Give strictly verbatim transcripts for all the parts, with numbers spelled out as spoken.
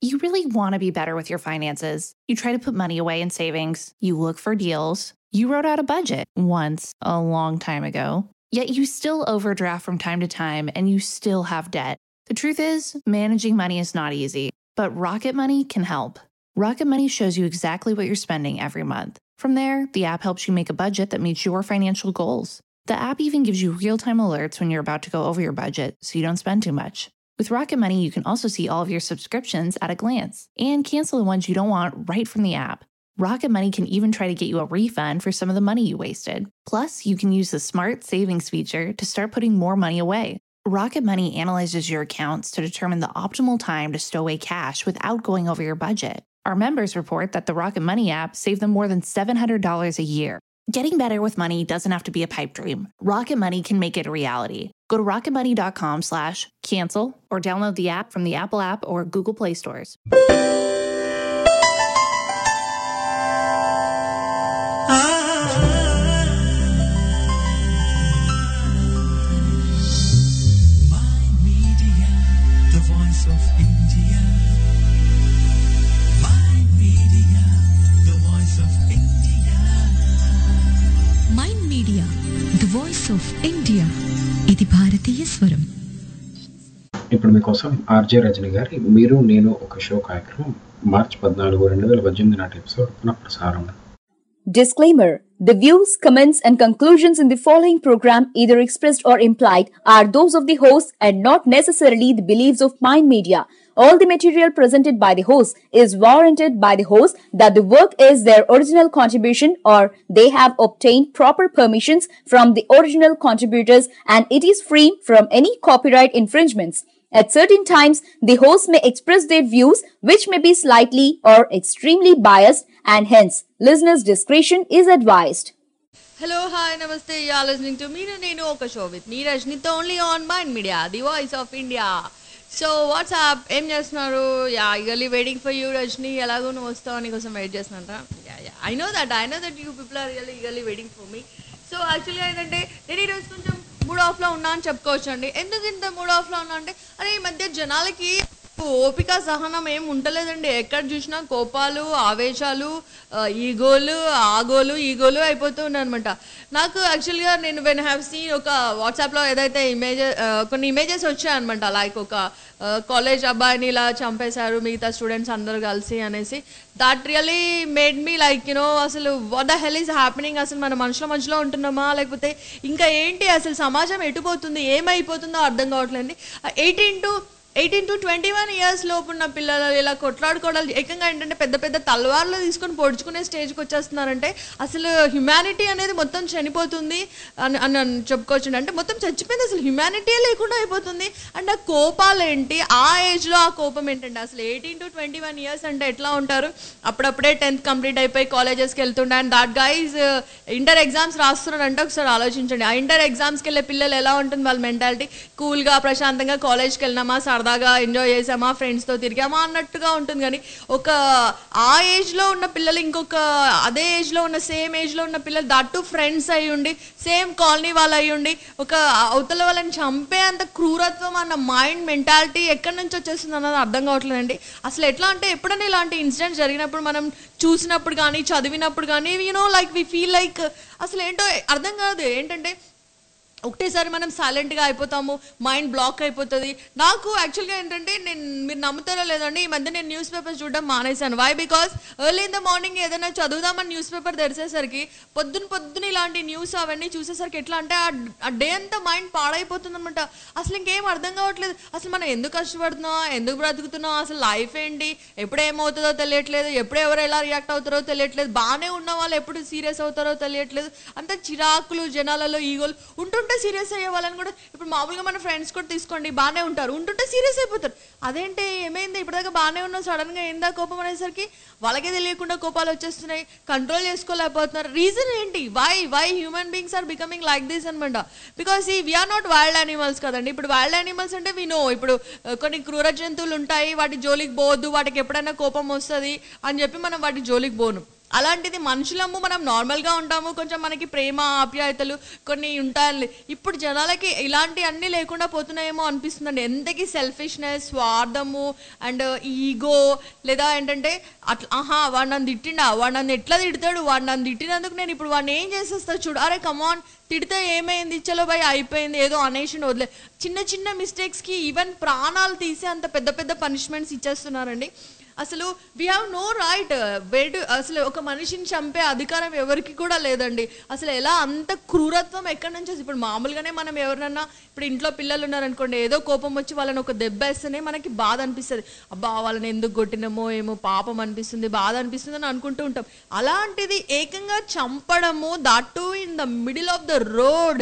You really want to be better with your finances. You try to put money away in savings. You look for deals. You wrote out a budget once, a long time ago. Yet you still overdraft from time to time and you still have debt. The truth is, managing money is not easy, but Rocket Money can help. Rocket Money shows you exactly what you're spending every month. From there, the app helps you make a budget that meets your financial goals. The app even gives you real-time alerts when you're about to go over your budget so you don't spend too much. With Rocket Money, you can also see all of your subscriptions at a glance and cancel the ones you don't want right from the app. Rocket Money can even try to get you a refund for some of the money you wasted. Plus, you can use the Smart Savings feature to start putting more money away. Rocket Money analyzes your accounts to determine the optimal time to stow away cash without going over your budget. Our members report that the Rocket Money app saved them more than seven hundred dollars a year. Getting better with money doesn't have to be a pipe dream. Rocket Money can make it a reality. Go to rocketmoney.com slash cancel or download the app from the Apple app or Google Play stores. Voice of India, ఇది భారతీయ స్వరం. ఇప్పుడు మీకోసం RJ Rajani గారి మీరు నేను ఒక show కార్యక్రమం మార్చి పద్నాలుగు రెండు వేల పద్దెనిమిది నాటి ఎపిసోడ్ పునఃప్రసారం. Disclaimer: the views, comments, and conclusions in the following program, either expressed or implied, are those of the host and not necessarily the beliefs of Mind Media. All the material presented by the host is warranted by the host that the work is their original contribution or they have obtained proper permissions from the original contributors and it is free from any copyright infringements. At certain times, the host may express their views which may be slightly or extremely biased and hence listeners' discretion is advised. Hello, hi, namaste. You are listening to Meenu Nenu Oka Show with me Rajnita only on Mind Media, the voice of India. So what's up? ఏం చేస్తున్నారు? Yeah eagerly waiting for you Rajni. ఎలాగో నువ్వు వస్తావు నీ కోసం wait చేస్తున్నారా? Yeah yeah I know that I know that you people are really eagerly waiting for me. So యాక్చువల్గా ఏంటంటే నేను ఈరోజు కొంచెం మూడ్ ఆఫ్లో ఉన్నా అని చెప్పుకోవచ్చు అండి. ఎందుకు ఇంత మూడ్ ఆఫ్లో ఉన్నా అంటే అరే ఈ మధ్య జనాలకి ఓపిక సహనం ఏం ఉండలేదండి. ఎక్కడ చూసినా కోపాలు, ఆవేశాలు, ఈగోలు, ఆగోలు ఈగోలు అయిపోతూ ఉన్నాయన్నమాట. నాకు యాక్చువల్గా నేను వెన్ హ్యావ్ సీన్ ఒక వాట్సాప్లో ఏదైతే ఇమేజ్ కొన్ని ఇమేజెస్ వచ్చాయన్నమాట, లైక్ ఒక కాలేజ్ అబ్బాయిని ఇలా చంపేశారు మిగతా స్టూడెంట్స్ అందరూ కలిసి అనేసి. That really made me like you know అసలు what the hell is happening. అసలు మన మనుషుల మధ్యలో ఉంటున్నామా లేకపోతే ఇంకా ఏంటి, అసలు సమాజం ఎటుపోతుంది, ఏమైపోతుందో అర్థం కావట్లేదు. Eighteen to eighteen to twenty one years లోపు ఉన్న పిల్లలు ఇలా కొట్లాడుకోవడాలు ఏకంగా ఏంటంటే పెద్ద పెద్ద తలవార్లు తీసుకొని పొడుచుకునే స్టేజ్కి వచ్చేస్తున్నారంటే అసలు హ్యుమానిటీ అనేది మొత్తం చనిపోతుంది అని అని చెప్పుకోవచ్చు. అంటే మొత్తం చచ్చిపోయింది, అసలు హ్యుమానిటీ లేకుండా అయిపోతుంది. అండ్ ఆ కోపాలు ఏంటి, ఆ ఏజ్లో ఆ కోపం ఏంటంటే అసలు eighteen to twenty one years అంటే ఎట్లా ఉంటారు? అప్పుడప్పుడే టెన్త్ కంప్లీట్ అయిపోయి కాలేజెస్కి వెళ్తుండే and that guys inter exams రాస్తున్నారంటే ఒకసారి ఆలోచించండి. ఆ ఇంటర్ ఎగ్జామ్స్కి వెళ్ళే పిల్లలు ఎలా ఉంటుంది వాళ్ళ మెంటాలిటీ? కూల్గా ప్రశాంతంగా కాలేజ్కి వెళ్ళినామా, సరదాగా ఎంజాయ్ చేసామా, ఫ్రెండ్స్తో తిరిగామా అన్నట్టుగా ఉంటుంది. కానీ ఒక ఆ ఏజ్లో ఉన్న పిల్లలు ఇంకొక అదే ఏజ్లో ఉన్న సేమ్ ఏజ్లో ఉన్న పిల్లలు దట్టు ఫ్రెండ్స్ అయ్యి ఉండి సేమ్ కాలనీ వాళ్ళు అయ్యి ఉండి ఒక అవతల వాళ్ళని చంపే అంత క్రూరత్వం అన్న మైండ్ మెంటాలిటీ ఎక్కడి నుంచి వచ్చేస్తుంది అన్నది అర్థం కావట్లేదండి. అసలు ఎట్లా అంటే ఎప్పుడైనా ఇలాంటి ఇన్సిడెంట్స్ జరిగినప్పుడు మనం చూసినప్పుడు కానీ చదివినప్పుడు కానీ you know like we feel like అసలు ఏంటో అర్థం కాదు. ఏంటంటే ఒకటేసారి మనం సైలెంట్గా అయిపోతాము, మైండ్ బ్లాక్ అయిపోతుంది. నాకు యాక్చువల్గా ఏంటంటే నేను మీరు నమ్ముతారో లేదండి ఈ మధ్య నేను న్యూస్ పేపర్ చూడడం మానేశాను. Why? Because early in the morning ఏదైనా చదువుదామని న్యూస్ పేపర్ తెరిసేసరికి పొద్దున పొద్దున ఇలాంటి న్యూస్ అవన్నీ చూసేసరికి ఎట్లా అంటే ఆ డే అంతా మైండ్ పాడైపోతుంది అనమాట. అసలు ఇంకేం అర్థం కావట్లేదు. అసలు మనం ఎందుకు కష్టపడుతున్నాం, ఎందుకు బ్రతుకుతున్నాం, అసలు లైఫ్ ఏంటి, ఎప్పుడు ఏమవుతుందో తెలియట్లేదు, ఎప్పుడు ఎవరు ఎలా రియాక్ట్ అవుతారో తెలియట్లేదు, బాగానే ఉన్న వాళ్ళు ఎప్పుడు సీరియస్ అవుతారో తెలియట్లేదు. అంత చిరాకులు జనాలలో ఈగోలు ఉంటుంటే సీరియస్ అయ్యే వాళ్ళని కూడా ఇప్పుడు మామూలుగా మన ఫ్రెండ్స్ కూడా తీసుకోండి, బాగానే ఉంటారు, ఉంటుంటే సీరియస్ అయిపోతారు. అదేంటి ఏమైంది, ఇప్పటిదాకా బాగానే ఉన్నాం, సడన్గా ఏందా కోపం అనేసరికి వాళ్ళకే తెలియకుండా కోపాలు వచ్చేస్తున్నాయి, కంట్రోల్ చేసుకోలేకపోతున్నారు. రీజన్ ఏంటి? Why why human beings are becoming like this అనమాట. బికాస్ ఈ వీఆర్ నాట్ వైల్డ్ యానిమల్స్ కదండి. ఇప్పుడు వైల్డ్ యానిమల్స్ అంటే వి నో ఇప్పుడు కొన్ని క్రూర జంతువులు ఉంటాయి, వాటి జోలికి పోవద్దు, వాటికి ఎప్పుడైనా కోపం వస్తుంది అని చెప్పి మనం వాటి జోలికి పోను. అలాంటిది మనుషులము మనం నార్మల్గా ఉంటాము, కొంచెం మనకి ప్రేమ ఆప్యాయతలు కొన్ని ఉంటాయి. ఇప్పుడు జనాలకి ఇలాంటి అన్నీ లేకుండా పోతున్నాయేమో అనిపిస్తుందండి. ఎంతకి సెల్ఫిష్నెస్, స్వార్థము అండ్ ఈగో, లేదా ఏంటంటే అట్లా ఆహా వాడు నన్ను తిట్టిండా, వాడు నన్ను ఎట్లా తిడతాడు, వాడు నన్ను తిట్టినందుకు నేను ఇప్పుడు వాడిని ఏం చేసేస్తా చూడు, అరే కమాన్ తిడితే ఏమైంది, చలో భయ్ అయిపోయింది ఏదో అనేసి వదిలే. చిన్న చిన్న మిస్టేక్స్కి ఈవెన్ ప్రాణాలు తీసి అంత పెద్ద పెద్ద పనిష్మెంట్స్ ఇచ్చేస్తున్నారండి. అసలు వీ హ్యావ్ నో రైట్ వేటు, అసలు ఒక మనిషిని చంపే అధికారం ఎవరికి కూడా లేదండి. అసలు ఎలా అంత క్రూరత్వం ఎక్కడి నుంచి? ఇప్పుడు మామూలుగానే మనం ఎవరినన్నా ఇప్పుడు ఇంట్లో పిల్లలు ఉన్నారనుకోండి, ఏదో కోపం వచ్చి వాళ్ళని ఒక దెబ్బ వేస్తేనే మనకి బాధ అనిపిస్తుంది. అబ్బా వాళ్ళని ఎందుకు కొట్టినామో ఏమో పాపం అనిపిస్తుంది, బాధ అనిపిస్తుంది అని అనుకుంటూ ఉంటాం. అలాంటిది ఏకంగా చంపడము, that too in the middle of the road,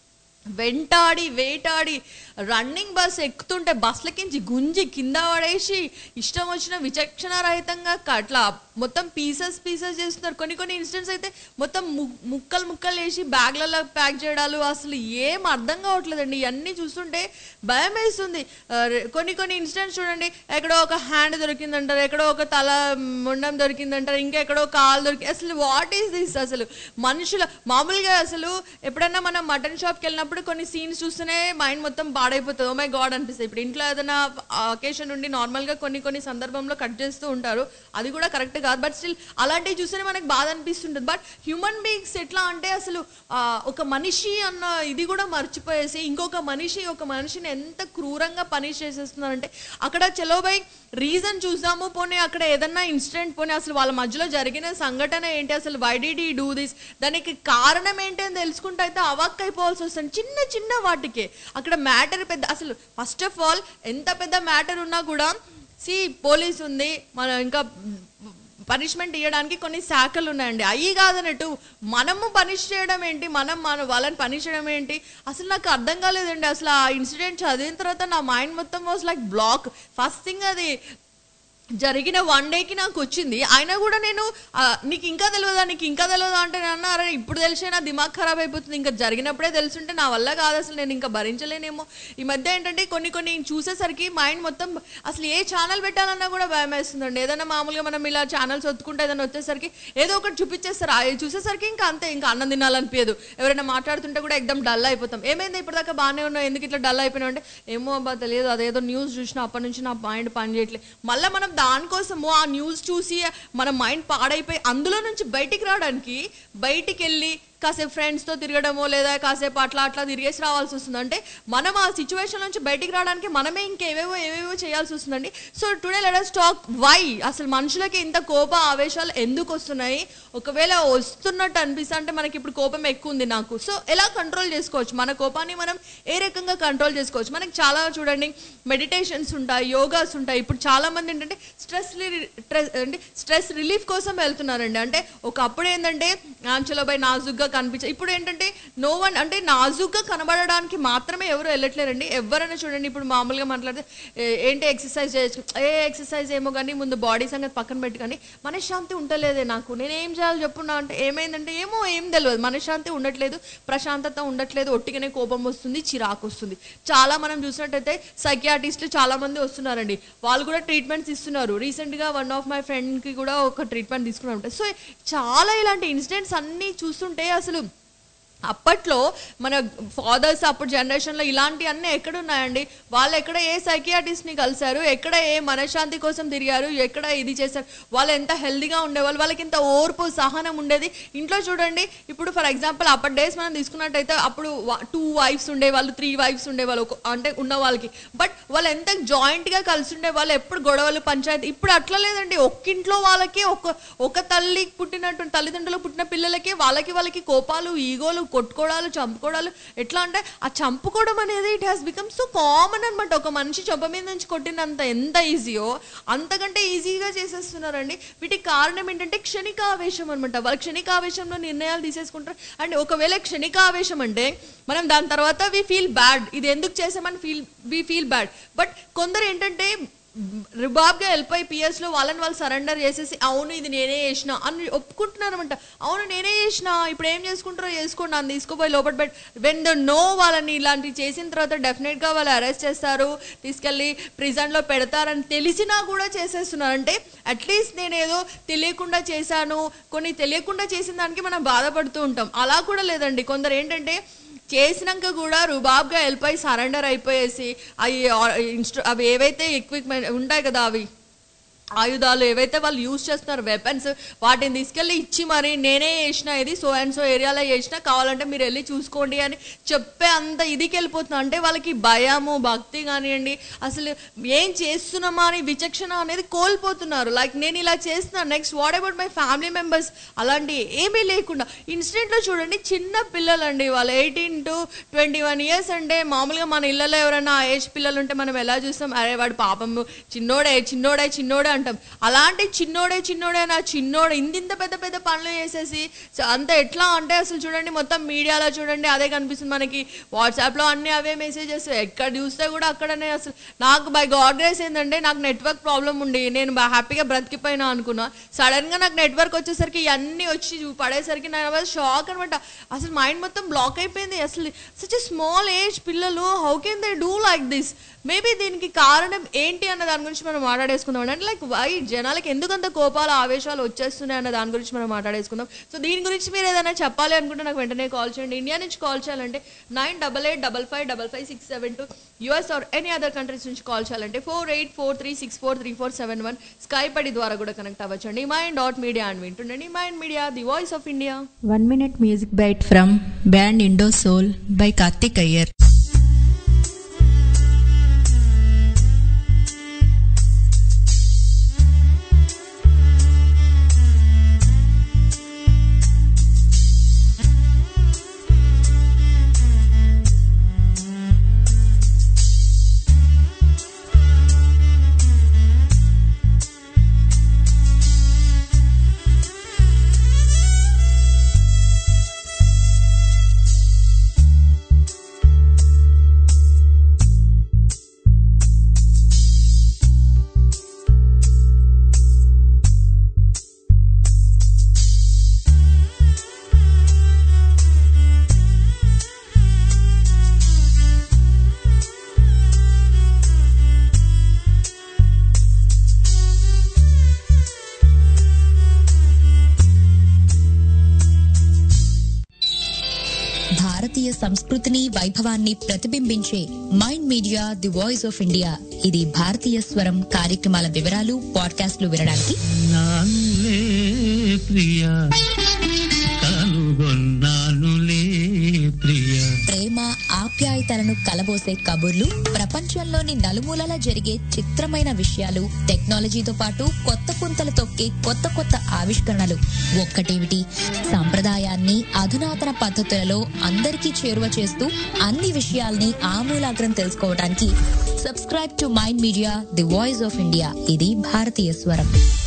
వెంటాడి వేటాడి రన్నింగ్ బస్ ఎక్కుతుంటే బస్లకించి గుంజి కింద పడేసి ఇష్టం వచ్చిన విచక్షణ రహితంగా అట్లా మొత్తం పీసెస్ పీసెస్ చేస్తున్నారు. కొన్ని కొన్ని ఇన్సిడెంట్స్ అయితే మొత్తం ముక్కలు ముక్కలు వేసి బ్యాగ్లలో ప్యాక్ చేయడాలు, అసలు ఏం అర్థం కావట్లేదండి. ఇవన్నీ చూస్తుంటే భయం వేస్తుంది. కొన్ని కొన్ని ఇన్సిడెంట్స్ చూడండి, ఎక్కడో ఒక హ్యాండ్ దొరికిందంటారు, ఎక్కడో ఒక తల మొండం దొరికిందంటారు, ఇంకెక్కడో కాలు దొరికి, అసలు వాట్ ఈస్ దిస్? అసలు మనుషుల మామూలుగా అసలు ఎప్పుడన్నా మనం మటన్ షాప్కి వెళ్ళినప్పుడు కొన్ని సీన్స్ చూస్తేనే మైండ్ మొత్తం పాడైపోతుంది, ఓ మై గాడ్ అనిపిస్తుంది. ఇప్పుడు ఇంట్లో ఏదైనా అకేషన్ ఉండి నార్మల్గా కొన్ని కొన్ని సందర్భంలో కట్ చేస్తూ ఉంటారు, అది కూడా కరెక్ట్ కాదు, బట్ స్టిల్ అలాంటివి చూస్తేనే మనకు బాధ అనిపిస్తుంటుంది. బట్ హ్యూమన్ బీయింగ్స్ ఎట్లా అంటే అసలు ఒక మనిషి అన్న ఇది కూడా మర్చిపోయేసి ఇంకొక మనిషి ఒక మనిషిని ఎంత క్రూరంగా పనిష్ చేసేస్తున్నారంటే, అక్కడ చలో బై రీజన్ చూద్దాము, పోనీ అక్కడ ఏదన్నా ఇన్సిడెంట్, పోనీ అసలు వాళ్ళ మధ్యలో జరిగిన సంఘటన ఏంటి, అసలు why did he do this, దానికి కారణం ఏంటి అని తెలుసుకుంటే అయితే అవాక్ అయిపోవాల్సి వస్తుంది చిన్న చిన్న వాటికే. అక్కడ మ్యాటర్ పెద్ద, అసలు ఫస్ట్ ఆఫ్ ఆల్ ఎంత పెద్ద మ్యాటర్ ఉన్నా కూడా సి పోలీస్ ఉంది, మన ఇంకా పనిష్మెంట్ ఇవ్వడానికి కొన్ని శాఖలు ఉన్నాయండి, అవి కాదన్నట్టు మనము పనిష్ చేయడం ఏంటి, మనం మన వాళ్ళని పనిష్ చేయడం ఏంటి, అసలు నాకు అర్థం కాలేదండి. అసలు ఆ ఇన్సిడెంట్ చదివిన తర్వాత నా మైండ్ మొత్తం was like block. First thing అది జరిగిన వన్ డేకి నాకు వచ్చింది, అయినా కూడా నేను నీకు ఇంకా తెలియదా నీకు ఇంకా తెలియదా అంటే నేను అరే ఇప్పుడు తెలిసే నా దిమాగ్ ఖరాబ్ అయిపోతుంది, ఇంకా జరిగినప్పుడే తెలుసుంటే నా వల్ల కాదు, అసలు నేను ఇంకా భరించలేనేమో. ఈ మధ్య ఏంటంటే కొన్ని కొన్ని చూసేసరికి మైండ్ మొత్తం అసలు ఏ ఛానల్ పెట్టాలన్నా కూడా భయం వేస్తుందండి. ఏదైనా మామూలుగా మనం ఇలా ఛానల్స్ ఒత్తుకుంటే ఏదైనా వచ్చేసరికి ఏదో ఒకటి చూపించేస్తారు, అవి చూసేసరికి ఇంకా అంతే, ఇంకా అన్నం తినాలనిపించదు. ఎవరైనా మాట్లాడుతుంటే కూడా ఎక్దమ్ డల్ అయిపోతాం. ఏమైంది ఇప్పటిదాకా బాగానే ఉన్నావు, ఎందుకు ఇట్లా డల్ అయిపోయినావు అంటే ఏమో అబ్బా తెలియదు, అదేదో న్యూస్ చూసినా అప్పటి నుంచి నా మైండ్ పని చేయట్లేదు. మళ్ళీ మనం దానికోసము ఆ న్యూస్ చూసి మన మైండ్ పాడైపోయి అందులో నుంచి బయటికి రావడానికి బయటికి వెళ్ళి కాసేపు ఫ్రెండ్స్తో తిరగడమో లేదా కాసేపు అట్లా అట్లా తిరిగేసి రావాల్సి వస్తుంది. అంటే మనం ఆ సిచ్యువేషన్ నుంచి బయటికి రావడానికి మనమే ఇంకేవేవో ఏవేవో చేయాల్సి వస్తుందండి. So today let us talk why అసలు మనుషులకి ఇంత కోప ఆవేశాలు ఎందుకు వస్తున్నాయి, ఒకవేళ వస్తున్నట్టు అనిపిస్తే అంటే మనకి ఇప్పుడు కోపం ఎక్కువ ఉంది నాకు, సో ఎలా కంట్రోల్ చేసుకోవచ్చు, మన కోపాన్ని మనం ఏ రకంగా కంట్రోల్ చేసుకోవచ్చు. మనకి చాలా చూడండి మెడిటేషన్స్ ఉంటాయి, యోగాస్ ఉంటాయి. ఇప్పుడు చాలా మంది ఏంటంటే స్ట్రెస్ అంటే స్ట్రెస్ రిలీఫ్ కోసం వెళ్తున్నారండి. అంటే ఒకప్పుడు ఏంటంటే చలో బై నాజుగ్గా కనిపించ, ఇప్పుడు ఏంటంటే నో వన్ అంటే నాజుగ్గా కనబడడానికి మాత్రమే ఎవరు వెళ్ళట్లేరండి. ఎవరైనా చూడండి ఇప్పుడు మామూలుగా మాట్లాడితే ఏంటి ఎక్సర్సైజ్ చేయొచ్చు, ఏ ఎక్సర్సైజ్ ఏమో కానీ ముందు బాడీ సంగతి పక్కన పెట్టుకొని మనశ్శాంతి ఉండలేదే నాకు, నేను ఏం చేయాలి చెప్పున్నా అంటే ఏమైందంటే ఏమో ఏం తెలియదు, మనశ్శాంతి ఉండట్లేదు, ప్రశాంతత ఉండట్లేదు, ఒట్టిగానే కోపం వస్తుంది, చిరాకు వస్తుంది. చాలా మనం చూసినట్టయితే సైకియాట్రిస్టులు చాలా మంది వస్తున్నారండి, వాళ్ళు కూడా ట్రీట్మెంట్స్ ఇస్తున్నారు. రీసెంట్గా వన్ ఆఫ్ మై ఫ్రెండ్కి కూడా ఒక ట్రీట్మెంట్ తీసుకున్నాం. సో చాలా ఇలాంటి ఇన్సిడెంట్స్ అన్నీ చూస్తుంటే అసలు అప్పట్లో మన ఫాదర్స్ అప్పుడు జనరేషన్లో ఇలాంటివన్నీ ఎక్కడున్నాయండి, వాళ్ళు ఎక్కడ ఏ సైకియాట్రిస్ట్ని కలిశారు, ఎక్కడ ఏ మనశ్శాంతి కోసం తిరిగారు, ఎక్కడ ఇది చేశారు, వాళ్ళు ఎంత హెల్దీగా ఉండేవాళ్ళు, వాళ్ళకి ఇంత ఓర్పు సహనం ఉండేది. ఇంట్లో చూడండి ఇప్పుడు ఫర్ ఎగ్జాంపుల్ అప్పటి డేస్ మనం తీసుకున్నట్టయితే అప్పుడు టూ వైఫ్స్ ఉండేవాళ్ళు, త్రీ వైఫ్స్ ఉండేవాళ్ళు అంటే ఉన్న వాళ్ళకి, బట్ వాళ్ళు ఎంత జాయింట్గా కలిసి ఉండేవాళ్ళు, ఎప్పుడు గొడవలు పంచాయతీ. ఇప్పుడు అట్లా లేదండి, ఒక్కింట్లో వాళ్ళకి ఒక ఒక తల్లి పుట్టినట్టు తల్లిదండ్రులు పుట్టిన పిల్లలకి వాళ్ళకి వాళ్ళకి కోపాలు, ఈగోలు, కొట్టుకోవడాలు, చంపుకోవడాలు. ఎట్లా అంటే ఆ చంపుకోవడం అనేది it has become so common అనమాట. ఒక మనిషి చొప్ప మీద నుంచి కొట్టినంత ఎంత ఈజీయో అంతకంటే ఈజీగా చేసేస్తున్నారండి. వీటికి కారణం ఏంటంటే క్షణికావేశం అనమాట. వాళ్ళ క్షణికావేశంలో నిర్ణయాలు తీసేసుకుంటారు. అండ్ ఒకవేళ క్షణికావేశం అంటే మనం దాని తర్వాత వి ఫీల్ బ్యాడ్, ఇది ఎందుకు చేసామని feel we feel bad. But కొందరు ఏంటంటే రుబాబ్గా వెళ్ళిపోయి పిఎస్లో వాళ్ళని వాళ్ళు సరెండర్ చేసేసి అవును ఇది నేనే చేసిన అని ఒప్పుకుంటున్నారనమాట. అవును నేనే చేసిన, ఇప్పుడు ఏం చేసుకుంటారో చేసుకోండి అని తీసుకుపోయి లోపల పెట్టి వెన్ ద నో వాళ్ళని ఇలాంటివి చేసిన తర్వాత డెఫినెట్గా వాళ్ళు అరెస్ట్ చేస్తారు, తీసుకెళ్ళి ప్రిజన్లో పెడతారని తెలిసినా కూడా చేసేస్తున్నారు. అంటే అట్లీస్ట్ నేను ఏదో తెలియకుండా చేశాను, కొన్ని తెలియకుండా చేసిన దానికి మనం బాధపడుతూ ఉంటాం. అలా కూడా లేదండి. కొందరు ఏంటంటే చేసినాక కూడా రుబాబ్గా వెళ్ళిపోయి సరెండర్ అయిపోయేసి అవి ఇన్స్ట్రు అవి ఏవైతే ఎక్విప్మెంట్ ఉంటాయి కదా, అవి ఆయుధాలు ఏవైతే వాళ్ళు యూజ్ చేస్తున్నారు వెపన్స్, వాటిని తీసుకెళ్ళి ఇచ్చి మరి నేనే చేసిన, ఇది సో అండ్ సో ఏరియాలో చేసిన, కావాలంటే మీరు వెళ్ళి చూసుకోండి అని చెప్పే అంత ఇదికి వెళ్ళిపోతున్నారు. అంటే వాళ్ళకి భయము భక్తి కానివ్వండి, అసలు ఏం చేస్తున్నామా అని విచక్షణ అనేది కోల్పోతున్నారు. లైక్ నేను ఇలా చేస్తున్నాను, next what about my family members, అలాంటి ఏమీ లేకుండా ఇన్సిడెంట్లో చూడండి. చిన్న పిల్లలండి, వాళ్ళు eighteen to twenty one years అంటే మామూలుగా మన ఇళ్ళలో ఎవరైనా ఆ ఏజ్ పిల్లలు ఉంటే మనం ఎలా చూస్తాం, అరే వాడు పాపం చిన్నోడే చిన్నోడే చిన్నోడే అంటాం. అలాంటి చిన్నోడే చిన్నోడే నా చిన్నోడే ఇంత పెద్ద పెద్ద పనులు చేసేసి అంత ఎట్లా అంటే అసలు చూడండి మొత్తం మీడియాలో చూడండి అదే కనిపిస్తుంది మనకి. వాట్సాప్లో అన్నీ అవే మెసేజెస్, ఎక్కడ చూస్తే కూడా అక్కడనే. అసలు నాకు బై గాడ్ గ్రేస్ ఏంటంటే నాకు నెట్వర్క్ ప్రాబ్లం ఉండి నేను హ్యాపీగా బ్రతికిపోయినా అనుకున్నా. సడన్గా నాకు నెట్వర్క్ వచ్చేసరికి ఇవన్నీ వచ్చి పడేసరికి నేను షాక్ అనమాట. అసలు మైండ్ మొత్తం బ్లాక్ అయిపోయింది. అసలు సచ్ ఎ స్మాల్ ఏజ్ పిల్లలు how can they do like this? Maybe దీనికి కారణం ఏంటి అన్న దాని గురించి మనం మాట్లాడేసుకుందాం. అంటే లైక్ వై జనాలకి ఎందుకంత కోపాలు ఆవేశాలు వచ్చేస్తున్నాయి అన్న దాని గురించి మనం మాట్లాడేసుకుందాం. సో దీని గురించి మీరు ఏదైనా చెప్పాలి అనుకుంటే నాకు వెంటనే కాల్ చేయండి. ఇండియా నుంచి కాల్ చేయాలంటే nine double eight double five double five six seven two, US or any other countries నుంచి కాల్ చేయాలంటే four eight four three six four three four seven one Skype ID ద్వారా కూడా connect అవ్వచ్చండి. Mind dot media అని వింటుండండి. Mind media, the voice of India. One minute music bite from band Indo soul by Karthik Iyer. భారతీయ సంస్కృతిని వైభవాన్ని ప్రతిబింబించే mind media, the voice of India. ఇది భారతీయ స్వరం కార్యక్రమాల వివరాలు పాడ్కాస్ట్లు వినడానికి ప్రేమ ఆప్యాయతలను కలబోసే కబుర్లు, ప్రపంచంలోని నలుమూలలా జరిగే చిత్రమైన విషయాలు, టెక్నాలజీతో పాటు కొత్త పుంతలు తొక్కే కొత్త కొత్త ఆవిష్కరణలు. ఒక్కటేమిటి, సంప్రదాయాన్ని అధునాతన పద్ధతులలో అందరికీ చేరువ చేస్తూ అన్ని విషయాల్ని ఆమూలాగ్రం తెలుసుకోవడానికి subscribe to mind media, the voice of India. ఇది భారతీయ స్వరం.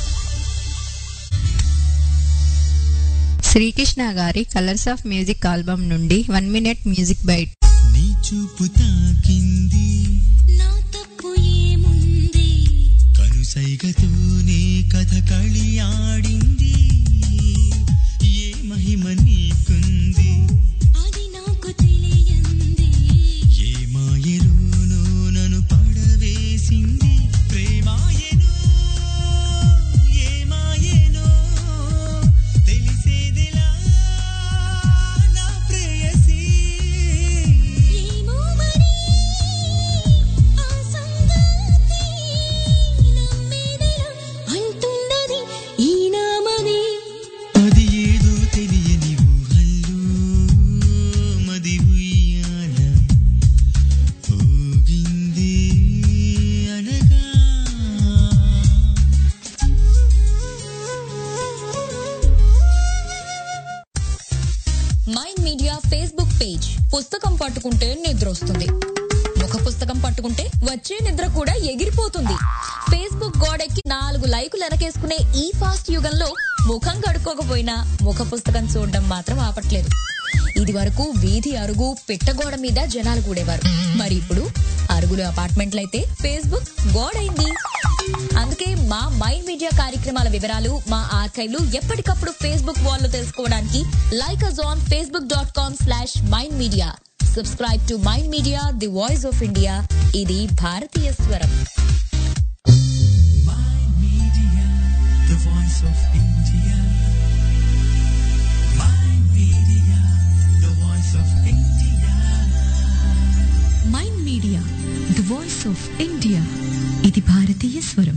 శ్రీకృష్ణ గారి కలర్స్ ఆఫ్ మ్యూజిక్ ఆల్బమ్ నుండి వన్ మినిట్ మ్యూజిక్ బైట్. నీ చూపు తాకింది, నా తప్పు ఏముంది, కనుసైగతోనే కథ కళియాడింది, ఏ మహిమ నీకుంది, అది నాకు తెలియంది, ఏ మాయలోనో నన్ను పడవేసింది, ప్రేమాయనో ఏ మాయనో తెలిసేదిలా నా ప్రేయసి, ఏమో మరి ఆ సంగతి నమ్మేదిలా అంటున్నది ఈ నామది, అది ఏదో తెలియని ఊహల్లో మది ఉయ్యాల ఊగింది అనగా. Mind media Facebook page. పుస్తకం పట్టుకుంటే నిద్ర వస్తుంది, ముఖ పుస్తకం పట్టుకుంటే వచ్చే నిద్ర కూడా ఎగిరిపోతుంది. ఫేస్బుక్ గోడెక్కి నాలుగు లైకులు వెనకేసుకునే ఈ ఫాస్ట్ యుగంలో ముఖం కడుక్కోకపోయినా ముఖ పుస్తకం చూడడం మాత్రం ఆపట్లేదు. ఇది వరకు వీధి అరుగు పిట్టగోడ మీద జనాలు కూడేవారు. మరి ఇప్పుడు అరుగులు అపార్ట్మెంట్లయితే ఫేస్బుక్ గోడైంది. అందుకే మా మైండ్ మీడియా కార్యక్రమాల వివరాలు మా ఆర్కైవ్లు ఎప్పటికప్పుడు ఫేస్బుక్ వాల్ లో తెలుసుకోవడానికి like us on Facebook dot com slash mind media. Subscribe to mind media, the voice of India. ఇది భారతీయ స్వరం. The voice of India. Mind Media, the voice of India. Mind media the voice of India. ఇది భారతీయ స్వరం.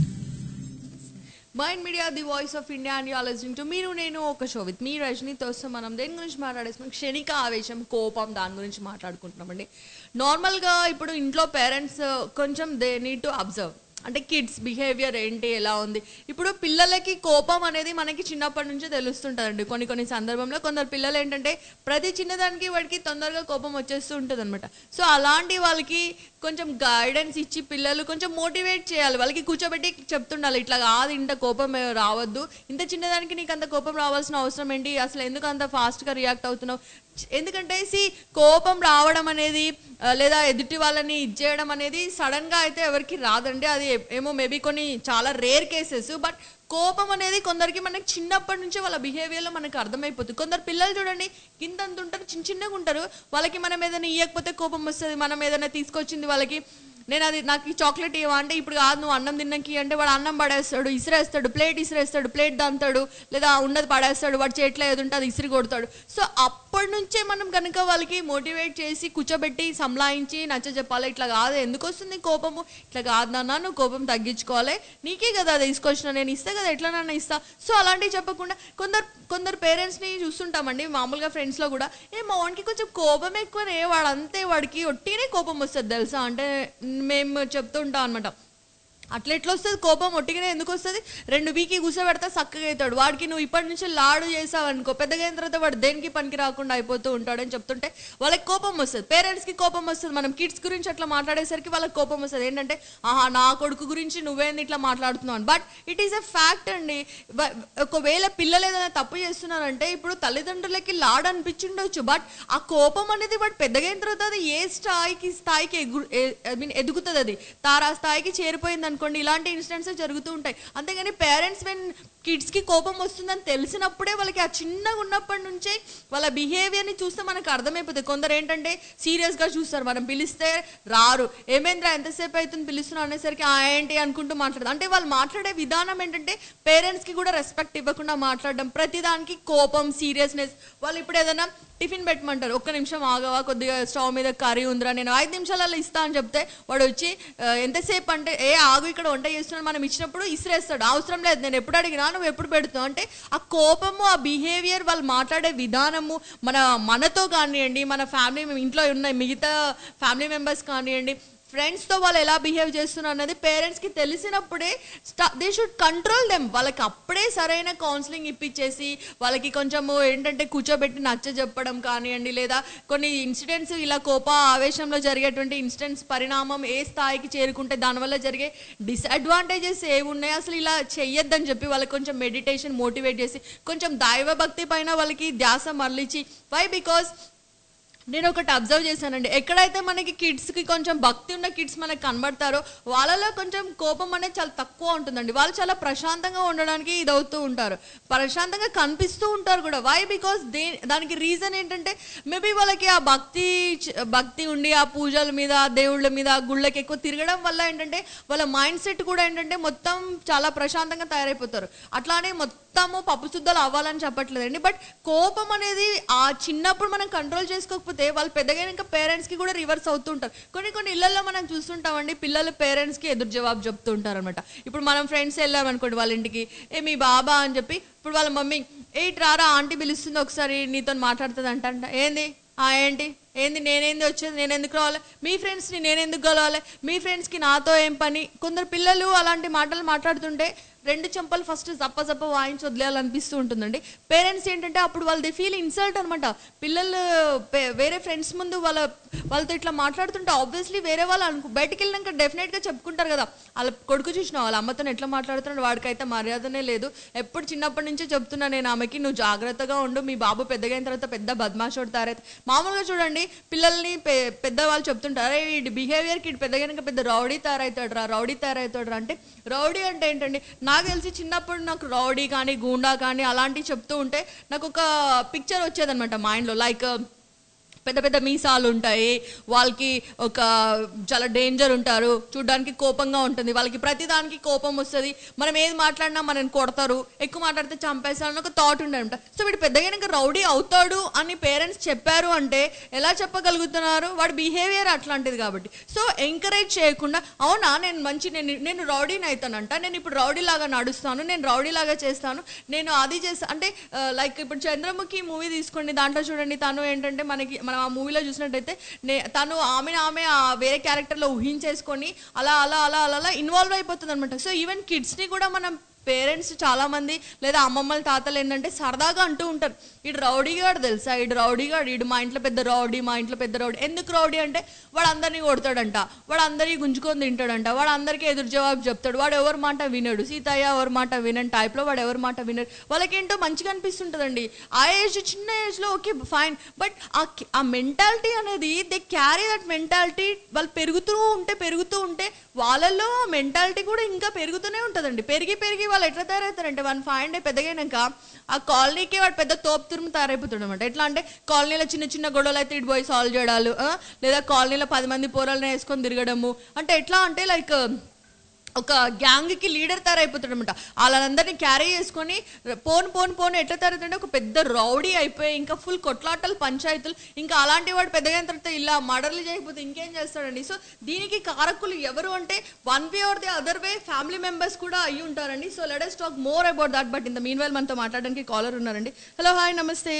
Mind media the voice of India and you are listening to మీరు నేను ఒక show with me రజనీతో వస్తాం. మనం దేని గురించి మాట్లాడేస్తున్నాం? క్షణిక ఆవేశం, కోపం, దాని గురించి మాట్లాడుకుంటున్నామండి. నార్మల్గా ఇప్పుడు ఇంట్లో పేరెంట్స్ కొంచెం దే నీడ్ టు అబ్జర్వ్, అంటే కిడ్స్ బిహేవియర్ ఏంటి, ఎలా ఉంది. ఇప్పుడు పిల్లలకి కోపం అనేది మనకి చిన్నప్పటి నుంచే తెలుస్తుంటుందండి. కొన్ని కొన్ని సందర్భంలో కొందరు పిల్లలు ఏంటంటే ప్రతి చిన్నదానికి వాడికి తొందరగా కోపం వచ్చేస్తూ ఉంటుంది అనమాట. సో అలాంటి వాళ్ళకి కొంచెం గైడెన్స్ ఇచ్చి పిల్లలు కొంచెం మోటివేట్ చేయాలి. వాళ్ళకి కూర్చోబెట్టి చెప్తుండాలి, ఇట్లా కాదు, ఇంత కోపం రావద్దు, ఇంత చిన్నదానికి నీకు అంత కోపం రావాల్సిన అవసరం ఏంటి, అసలు ఎందుకు అంత ఫాస్ట్గా రియాక్ట్ అవుతున్నావు. ఎందుకంటే సి కోపం రావడం అనేది లేదా ఎదుటి వాళ్ళని ఇచ్చేయడం అనేది సడన్గా అయితే ఎవరికి రాదండి. అది ఏమో మేబీ కొన్ని చాలా రేర్ కేసెస్. బట్ కోపం అనేది కొందరికి మనకి చిన్నప్పటి నుంచి వాళ్ళ బిహేవియర్లో మనకు అర్థమైపోతుంది. కొందరు పిల్లలు చూడండి కింద అంత ఉంటారు, చిన్న చిన్నగా ఉంటారు, వాళ్ళకి మనం ఏదైనా ఇవ్వకపోతే కోపం వస్తుంది. మనం ఏదైనా తీసుకొచ్చింది వాళ్ళకి, నేను అది నాకు ఈ చాక్లెట్ ఇవ్వ అంటే ఇప్పుడు కాదు నువ్వు అన్నం తిన్నాకి అంటే వాడు అన్నం పడేస్తాడు, ఇసిరేస్తాడు, ప్లేట్ ఇసిరేస్తాడు, ప్లేట్ దంతాడు, లేదా ఉన్నది పడేస్తాడు, వాడు చేతిలో ఏది ఉంటే అది ఇసిరి కొడతాడు. సో అప్పటి నుంచే మనం కనుక వాళ్ళకి మోటివేట్ చేసి కూర్చోబెట్టి సంలాయించి నచ్చ చెప్పాలి, ఇట్లా కాదు, ఎందుకు వస్తుంది కోపము, ఇట్లా కాదు నాన్న, నువ్వు కోపం తగ్గించుకోవాలి, నీకే కదా అది తీసుకొచ్చిన, నేను ఇస్తా కదా, ఎట్లా నాన్న ఇస్తా. సో అలాంటివి చెప్పకుండా కొందరు కొందరు పేరెంట్స్ని చూస్తుంటామండి మామూలుగా ఫ్రెండ్స్లో కూడా, ఏ మా వాడికి కొంచెం కోపం ఎక్కువనే, వాడు అంతే, వాడికి ఒట్టినే కోపం వస్తుంది తెలుసా అంటే మేము చెప్తూ ఉంటాం అనమాట. అట్లా ఎట్లా వస్తుంది కోపం, ఒట్టిగానే ఎందుకు వస్తుంది, రెండు వీకి కూర్చోబెడితే చక్కగా అవుతాడు. వాడికి నువ్వు ఇప్పటి నుంచి లాడు చేసావు అనుకో, పెద్దగా అయిన తర్వాత వాడు దేనికి పనికి రాకుండా అయిపోతూ ఉంటాడని చెప్తుంటే వాళ్ళకి కోపం వస్తుంది, పేరెంట్స్కి కోపం వస్తుంది. మనం కిడ్స్ గురించి అట్లా మాట్లాడేసరికి వాళ్ళకి కోపం వస్తుంది. ఏంటంటే ఆహా నా కొడుకు గురించి నువ్వేంది ఇట్లా మాట్లాడుతున్నావు. But it is a fact అండి. ఒకవేళ పిల్లలు ఏదైనా తప్పు చేస్తున్నారంటే ఇప్పుడు తల్లిదండ్రులకి లాడు అనిపించిండొచ్చు, బట్ ఆ కోపం అనేది వాడు పెద్దగా అయిన తర్వాత అది ఏ స్థాయికి స్థాయికి ఎగు ఐ మీన్ ఎదుగుతుంది, అది తారా స్థాయికి చేరిపోయింది అనుకోండి. ఇలాంటి ఇన్సిడెంట్స్ జరుగుతూ ఉంటాయి. అంతేగాని పేరెంట్స్ వెన్ కిడ్స్కి కోపం వస్తుందని తెలిసినప్పుడే వాళ్ళకి ఆ చిన్నగా ఉన్నప్పటి నుంచే వాళ్ళ బిహేవియర్ని చూస్తే మనకు అర్థమైపోతుంది. కొందరు ఏంటంటే సీరియస్గా చూస్తారు, మనం పిలిస్తే రారు, ఏమేంద్రా ఎంతసేపు అవుతుంది పిలుస్తున్నా అనేసరికి ఆ ఏంటి అనుకుంటూ మాట్లాడదు. అంటే వాళ్ళు మాట్లాడే విధానం ఏంటంటే పేరెంట్స్కి కూడా రెస్పెక్ట్ ఇవ్వకుండా మాట్లాడడం, ప్రతిదానికి కోపం, సీరియస్నెస్. వాళ్ళు ఇప్పుడు ఏదైనా టిఫిన్ పెట్టమంటారు, ఒక్క నిమిషం ఆగవా, కొద్దిగా స్టవ్ మీద కర్రీ ఉందిరా, నేను ఐదు నిమిషాలలో ఇస్తా అని చెప్తే వాడు వచ్చి ఎంతసేపు అంటే ఏ ఆగు ఇక్కడ వంట చేస్తున్నాను, మనం ఇచ్చినప్పుడు ఇసిరేస్తాడు, అవసరం లేదు నేను ఎప్పుడు అడిగినా నువ్వు ఎప్పుడు పెడుతావు. అంటే ఆ కోపము, ఆ బిహేవియర్, వాళ్ళు మాట్లాడే విధానము మన మనతో కానివ్వండి, మన ఫ్యామిలీ ఇంట్లో ఉన్న మిగతా ఫ్యామిలీ మెంబర్స్ కానివ్వండి, ఫ్రెండ్స్తో వాళ్ళు ఎలా బిహేవ్ చేస్తున్నారు అన్నది పేరెంట్స్కి తెలిసినప్పుడే స్టా దే షుడ్ కంట్రోల్ దెమ్. వాళ్ళకి అప్పుడే సరైన కౌన్సిలింగ్ ఇప్పించేసి వాళ్ళకి కొంచెము ఏంటంటే కూర్చోబెట్టి నచ్చ చెప్పడం కానివ్వండి, లేదా కొన్ని ఇన్సిడెంట్స్ ఇలా కోప ఆవేశంలో జరిగేటువంటి ఇన్సిడెంట్స్ పరిణామం ఏ స్థాయికి చేరుకుంటే దానివల్ల జరిగే డిసడ్వాంటేజెస్ ఏమి ఉన్నాయి, అసలు ఇలా చెయ్యొద్దని చెప్పి వాళ్ళకి కొంచెం మెడిటేషన్ మోటివేట్ చేసి కొంచెం దైవభక్తి పైన వాళ్ళకి ధ్యాస మరలిచి. వై బికాస్ నేను ఒకటి అబ్జర్వ్ చేశానండి, ఎక్కడైతే మనకి కిడ్స్కి కొంచెం భక్తి ఉన్న కిడ్స్ మనకి కనబడతారో వాళ్ళలో కొంచెం కోపం అనేది చాలా తక్కువ ఉంటుందండి. వాళ్ళు చాలా ప్రశాంతంగా ఉండడానికి ఇదవుతూ ఉంటారు, ప్రశాంతంగా కనిపిస్తూ ఉంటారు కూడా. వై బికాస్ దే దానికి రీజన్ ఏంటంటే మేబీ వాళ్ళకి ఆ భక్తి భక్తి ఉండి ఆ పూజల మీద, దేవుళ్ళ మీద, గుళ్ళకి ఎక్కువ తిరగడం వల్ల ఏంటంటే వాళ్ళ మైండ్ సెట్ కూడా ఏంటంటే మొత్తం చాలా ప్రశాంతంగా తయారైపోతారు. అట్లానే మొత్తము పప్పు శుద్ధలు అవ్వాలని చెప్పట్లేదండి, బట్ కోపం అనేది ఆ చిన్నప్పుడు మనం కంట్రోల్ చేసుకోకపోతే వాళ్ళు పెద్దగా ఇంకా పేరెంట్స్కి కూడా రివర్స్ అవుతుంటారు. కొన్ని కొన్ని ఇళ్లలో మనం చూస్తుంటామండి, పిల్లలు పేరెంట్స్కి ఎదురు జవాబు చెప్తూ ఉంటారు అనమాట. ఇప్పుడు మనం ఫ్రెండ్స్ వెళ్ళామనుకోండి వాళ్ళ ఇంటికి, ఏ మీ బాబా అని చెప్పి, ఇప్పుడు వాళ్ళ మమ్మీ ఏ రారా ఆంటీ పిలుస్తుంది ఒకసారి నీతో మాట్లాడుతుంది అంట అంట ఏంది ఆ ఏంటి ఏంది నేనేంది వచ్చేది, నేను ఎందుకు రావాలి, మీ ఫ్రెండ్స్ని నేను ఎందుకు కలవాలి, మీ ఫ్రెండ్స్కి నాతో ఏం పని. కొందరు పిల్లలు అలాంటి మాటలు మాట్లాడుతుంటే రెండు చెంపలు ఫస్ట్ జప్ప జప్ప వాయించి వదిలేయాలనిపిస్తూ ఉంటుందండి. పేరెంట్స్ ఏంటంటే అప్పుడు వాళ్ళు దే ఫీల్ ఇన్సల్ట్ అనమాట. పిల్లలు వేరే ఫ్రెండ్స్ ముందు వాళ్ళ వాళ్ళతో ఇట్లా మాట్లాడుతుంటే ఆబ్వియస్లీ వేరే వాళ్ళు అనుకో బయటికి వెళ్ళినాక డెఫినెట్గా చెప్పుకుంటారు కదా, వాళ్ళ కొడుకు చూసినా వాళ్ళ అమ్మతో ఎట్లా మాట్లాడుతున్నాడు, వాడికైతే మర్యాదనే లేదు. ఎప్పుడు చిన్నప్పటి నుంచే చెప్తున్నా నేను ఆమెకి, నువ్వు జాగ్రత్తగా ఉండు, మీ బాబు పెద్దగా అయిన తర్వాత పెద్ద బద్మాషోడు తయారైతే. మామూలుగా చూడండి పిల్లల్ని పెద్దవాళ్ళు చెప్తుంటారు, అరే వీడి బిహేవియర్కి ఇటు పెద్దగా పెద్ద రౌడీ తయారవుతాడు రా రౌడీ తయారవుతాడు రా అంటే, రౌడీ అంటే ఏంటండి? నాకు తెలిసి చిన్నప్పుడు నాకు రౌడీ కానీ గూండా కానీ అలాంటివి చెప్తూ ఉంటే నాకు ఒక పిక్చర్ వచ్చేదనమాట మైండ్లో. లైక్ పెద్ద పెద్ద మీసాలు ఉంటాయి, వాళ్ళకి ఒక చాలా డేంజర్ ఉంటారు, చూడ్డానికి కోపంగా ఉంటుంది, వాళ్ళకి ప్రతిదానికి కోపం వస్తుంది, మనం ఏది మాట్లాడినా మనని కొడతారు, ఎక్కువ మాట్లాడితే చంపేస్తారు అని ఒక థాట్ ఉండేట. సో వీడు పెద్దగా ఇంకా రౌడీ అవుతాడు అని పేరెంట్స్ చెప్పారు అంటే ఎలా చెప్పగలుగుతున్నారు? వాడి బిహేవియర్ అట్లాంటిది కాబట్టి. సో ఎంకరేజ్ చేయకుండా, అవునా నేను మంచి నేను నేను రౌడీని అవుతానంట, నేను ఇప్పుడు రౌడీ లాగా నడుస్తాను, నేను రౌడీ లాగా చేస్తాను, నేను అది చేస్తాను అంటే లైక్ ఇప్పుడు చంద్రముఖి మూవీ తీసుకోండి, దాంట్లో చూడండి తను ఏంటంటే మనకి మనం ఆ మూవీలో చూసినట్టయితే నే తను ఆమె ఆమె వేరే క్యారెక్టర్లో ఊహించేసుకొని అలా అలా అలా అలా అలా ఇన్వాల్వ్ అయిపోతుంది అనమాట. సో ఈవెన్ కిడ్స్ని కూడా మనం పేరెంట్స్ చాలామంది లేదా అమ్మమ్మల తాతలు ఏంటంటే సరదాగా అంటూ ఉంటారు, ఇడు రౌడీగాడు తెలుసా, ఇడు రౌడీగాడు, ఇడు మా ఇంట్లో పెద్ద రౌడీ, మా ఇంట్లో పెద్ద రౌడీ. ఎందుకు రౌడీ అంటే వాడు అందరినీ కొడతాడంట, వాడు అందరినీ గుంజుకొని తింటాడంట, వాడు అందరికీ ఎదురు జవాబు చెప్తాడు, వాడు ఎవరి మాట వినడు, సీతయ్య ఎవరి మాట వినని టైప్లో వాడు ఎవరి మాట వినడు. వాళ్ళకేంటో మంచిగా అనిపిస్తుంటుందండి ఆ ఏజ్, చిన్న ఏజ్లో ఓకే ఫైన్, బట్ ఆ మెంటాలిటీ అనేది దే క్యారీ దట్ మెంటాలిటీ. వాళ్ళు పెరుగుతూ ఉంటే పెరుగుతూ ఉంటే వాళ్ళల్లో మెంటాలిటీ కూడా ఇంకా పెరుగుతూనే ఉంటుందండి. పెరిగి పెరిగి వాళ్ళు ఎట్లా తయారవుతారంటే వన్ ఫైవ్ డే పెద్దగైనాక ఆ కాలనీకి వాడు పెద్ద తోపు తురుము తయారైపోతాడు అనమాట. ఎట్లా అంటే కాలనీలో చిన్న చిన్న గొడవలు అయితే ఇటు పోయి సాల్వ్ చేయడాలు, లేదా కాలనీలో పది మంది పోరాలను వేసుకొని తిరగడము, అంటే ఎట్లా అంటే లైక్ ఒక గ్యాంగ్కి లీడర్ తయారైపోతాడు అనమాట. వాళ్ళందరినీ క్యారీ చేసుకొని పోను పోను పోను ఎట్లా తయారైతుంటే ఒక పెద్ద రౌడీ అయిపోయి ఇంకా ఫుల్ కొట్లాటలు పంచాయతీలు, ఇంకా అలాంటి వాడు పెద్దగా తర్వాత ఇలా మర్డర్లు చేయకపోతే ఇంకేం చేస్తాడండి. సో దీనికి కారకులు ఎవరు అంటే one way or the other way family members కూడా అయ్యి ఉంటారండి. So let us talk more about that. But in the mean while మనతో మాట్లాడడానికి కాలర్ ఉన్నారండి. హలో హాయ్ నమస్తే.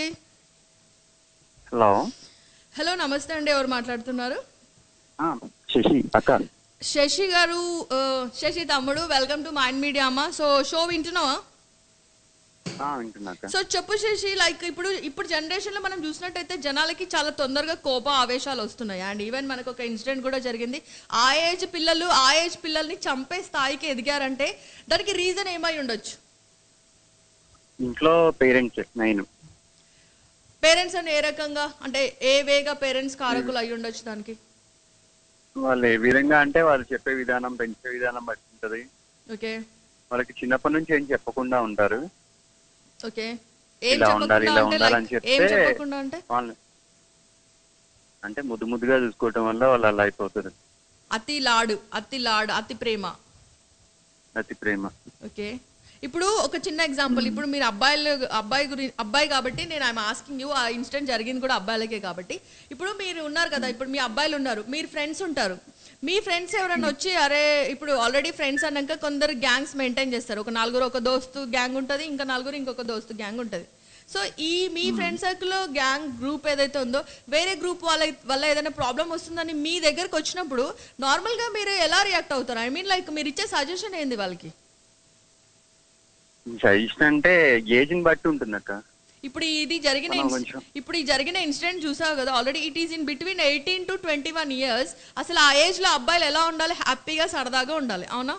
హలో హలో నమస్తే అండి, ఎవరు మాట్లాడుతున్నారు? శశి అక్క. శశి గారు, శశి తమ్ముడు, వెల్కమ్ టు మైండ్ మీడియా అమ్మ. సో షో వింటున్నావా? సో చెప్పు శశి, లైక్ ఇప్పుడు ఇప్పుడు జనరేషన్ లో మనం చూసినట్టయితే జనాలకి చాలా తొందరగా కోప ఆవేశాలు వస్తున్నాయి. అండ్ ఈవెన్ మనకు ఒక ఇన్సిడెంట్ కూడా జరిగింది, ఆ ఏజ్ పిల్లలు ఆ ఏజ్ పిల్లల్ని చంపే స్థాయికి ఎదిగారంటే దానికి రీజన్ ఏమై ఉండొచ్చు? ఇంట్లో పేరెంట్స్ నేను పేరెంట్స్ అని ఏ రకంగా అంటే ఏ వేగా పేరెంట్స్ కారకులు అయి ఉండొచ్చు దానికి? వాళ్ళు ఏ విధంగా అంటే వాళ్ళు చెప్పే విధానం, పెంచే విధానం బట్టి ఉంటది. ఓకే, వాళ్ళకి చిన్నప్పటి నుంచి ఏం చెప్పకుండా ఉంటారు. ఓకే, ఇలా ఉండాలి ఇలా ఉండాలని చెప్తే అంటే వాళ్ళు అంటే ముద్దు ముద్దుగా చూసుకోవటం వల్ల వాళ్ళు అలా అయిపోతారు. అతి లాడు అతి లాడు అతి ప్రేమ అతి ప్రేమ. ఓకే, ఇప్పుడు ఒక చిన్న ఎగ్జాంపుల్, ఇప్పుడు మీరు అబ్బాయిలు అబ్బాయి గురించి అబ్బాయి కాబట్టి నేను ఐఎమ్ ఆస్కింగ్ యూ, ఆ ఇన్సిడెంట్ జరిగింది కూడా అబ్బాయిలకే కాబట్టి, ఇప్పుడు మీరు ఉన్నారు కదా, ఇప్పుడు మీ అబ్బాయిలు ఉన్నారు, మీరు ఫ్రెండ్స్ ఉంటారు, మీ ఫ్రెండ్స్ ఎవరైనా వచ్చి అరే ఇప్పుడు ఆల్రెడీ ఫ్రెండ్స్ అన్నాక కొందరు గ్యాంగ్స్ మెయింటైన్ చేస్తారు, ఒక నలుగురు ఒక దోస్తు గ్యాంగ్ ఉంటుంది, ఇంకా నలుగురు ఇంకొక దోస్తు గ్యాంగ్ ఉంటుంది. సో ఈ మీ ఫ్రెండ్ సర్కిల్లో గ్యాంగ్ గ్రూప్ ఏదైతే ఉందో వేరే గ్రూప్ వాళ్ళ వల్ల ఏదైనా ప్రాబ్లం వస్తుందని మీ దగ్గరకు వచ్చినప్పుడు నార్మల్గా మీరు ఎలా రియాక్ట్ అవుతారు? ఐ మీన్ లైక్ మీరు ఇచ్చే సజెషన్ ఏంది వాళ్ళకి? సజెషన్ అంటే ఏజ్ ని బట్టి ఉంటుంది అక్క. ఇప్పుడు ఇది జరిగిన ఇప్పుడు ఈ జరిగిన ఇన్సిడెంట్ చూసావు కదా, already it is in between eighteen to twenty one years. అసలు ఆ ఏజ్ లో అబ్బాయిలు ఎలా ఉండాలి? హ్యాపీగా సరదాగా ఉండాలి, అవునా?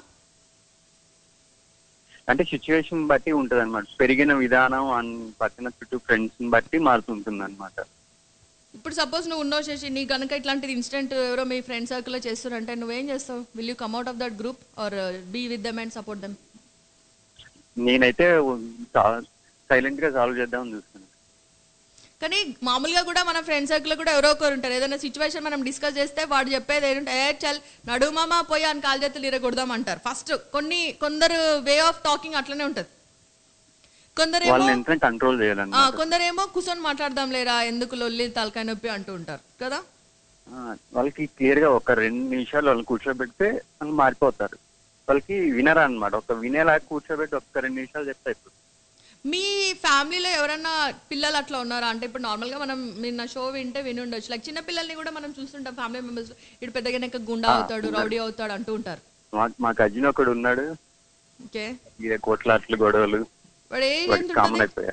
అంటే సిచ్యువేషన్ బట్టి ఉంటది అనమాట, పెరిగిన విధానం పక్కన చుట్టూ ఫ్రెండ్స్ బట్టి మారుతుంటుంది అనమాట. ఇప్పుడు సపోజ్ నువ్వు ఉన్నావు శశి, నీ కనుక ఇట్లాంటి ఇన్సిడెంట్ ఎవరో మీ ఫ్రెండ్ సర్కిల్ లో చేస్తున్నారంటే నువ్వేం చేస్తావు? Will you come out of that group or be with them and support them? నేనైతే సైలెంట్ గా సాల్వ్ చేద్దామని చూస్తాను. కానీ మామూలుగా కూడా మన ఫ్రెండ్ సర్కిల్ కూడా ఎవరో ఒకరు ఉంటారు, ఏదైనా సిచ్యువేషన్ మనం డిస్కస్ చేస్తే వాడు చెప్పేది ఏంటంటే ఏ చల్ నడుమామా పోయి అని కాలు చేతులు ఇరగొడదాం అంటారు ఫస్ట్. కొన్ని కొందరు వే ఆఫ్ టాకింగ్ అట్లనే ఉంటది. కొందరేమో కంట్రోల్ చేయాలి, కొందరేమో కూర్చొని మాట్లాడదాం లేరా ఎందుకు లొల్లి తలకాయ నొప్పి అంటూ ఉంటారు కదా. వాళ్ళకి క్లియర్ గా ఒక రెండు నిమిషాలు వాళ్ళు కూర్చోబెడితే వాళ్ళు మారిపోతారు. వాళ్ళకి వినరా అనమాట, ఒక వినేలాగా కూర్చోబెట్టి ఒక రెండు నిమిషాలు చెప్తే అయిపోతుంది. మీ ఫ్యామిలీలో ఎవరన్నా పిల్లలు అట్లా ఉన్నారా? అంటే ఇప్పుడు నార్మల్ గా మనం నిన్న షో వింటే విని ఉండొచ్చు, లైక్ చిన్న పిల్లల్ని కూడా మనం చూస్తుంటాం ఫ్యామిలీ మెంబర్స్, ఇటు పెద్దగా గుండా అవుతాడు రౌడీ అవుతాడు అంటూ ఉంటారు. మా కజిన్ ఒకడు ఉన్నాడు, ఓకే. ఇక కొట్లాట్లు గొడవలు వాడు ఏజ్ ఎంత కామన్ ఉంటుంది? అయిపోయా.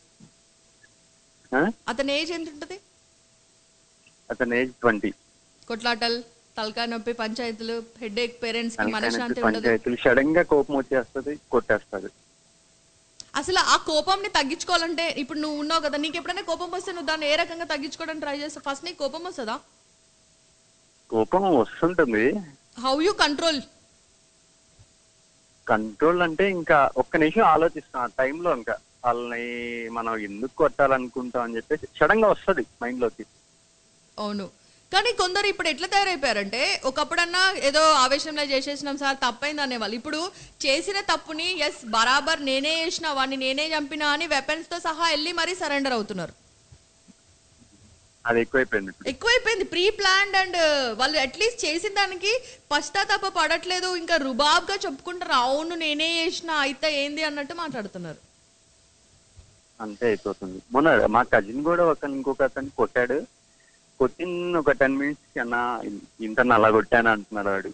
అతని ఏజ్ ఎంత ఉంటుంది? అతని ఏజ్ ట్వంటీ. కొట్లాటలు, తలకాయ నొప్పి, పంచాయతీలు, హెడేక్, పేరెంట్స్ కి మనశ్శాంతి ఉండదు. పంచాయతీలు సడన్ గా కోపం వచ్చేస్తుంది, కొట్టేస్తుంది. అసలు ఆ కోపంని తగ్గించుకోవాలంటే ఇప్పుడు నువ్వు ఉన్నావు కదా, నీకు ఎప్పుడైనా కోపం వస్తే నువ్వు దాన్ని ఏ రకంగా తగ్గించుకోవడానికి ట్రై చేస్తావు? ఫస్ట్ నీకు కోపం వస్తుందా? కోపం వస్తుంటుంది. How you control? కంట్రోల్ అంటే ఇంకా ఒక్క నిమిషం ఆలోచిస్తాం ఆ టైంలో, ఇంకా వాళ్ళని మనం ఎందుకు కొట్టాలనుకుంటాం అని చెప్పేసి సడన్ గా వస్తుంది మైండ్ లోకి. అవును, కానీ కొందరు ఇప్పుడు ఎట్లా తయారైపోయారంటే, ఒకప్పుడన్నా ఏదో ఆవేశంలో చేసేసినాం సార్ తప్పైంది అనేవాళ్ళు. ఇప్పుడు చేసిన తప్పుని ఎస్ బరాబర్ నేనే చేసిన, వాడిని నేనే చంపినా అని వెపన్స్ తో సహా వెళ్ళి మరీ సరెండర్ అవుతున్నారు. అది ఎక్కువైపోయింది, ఎక్కువైపోయింది ప్రీ ప్లాన్డ్. అండ్ వాళ్ళు అట్లీస్ట్ చేసిన దానికి పశ్చాత్తాప పడట్లేదు, ఇంకా రుబాబ్గా చెప్పుకుంటారు అవును నేనే చేసిన అయితే ఏంది అన్నట్టు మాట్లాడుతున్నారు. అంతే అయిపోతుంది. మొన్న మా కజిన్ కూడా ఒక ఇంకొక అతన్ని కొట్టాడు. కొట్టిన ఒక టెన్ మినిట్స్ కన్నా ఇంత అలా కొట్టాను అంటున్నాడు వాడు.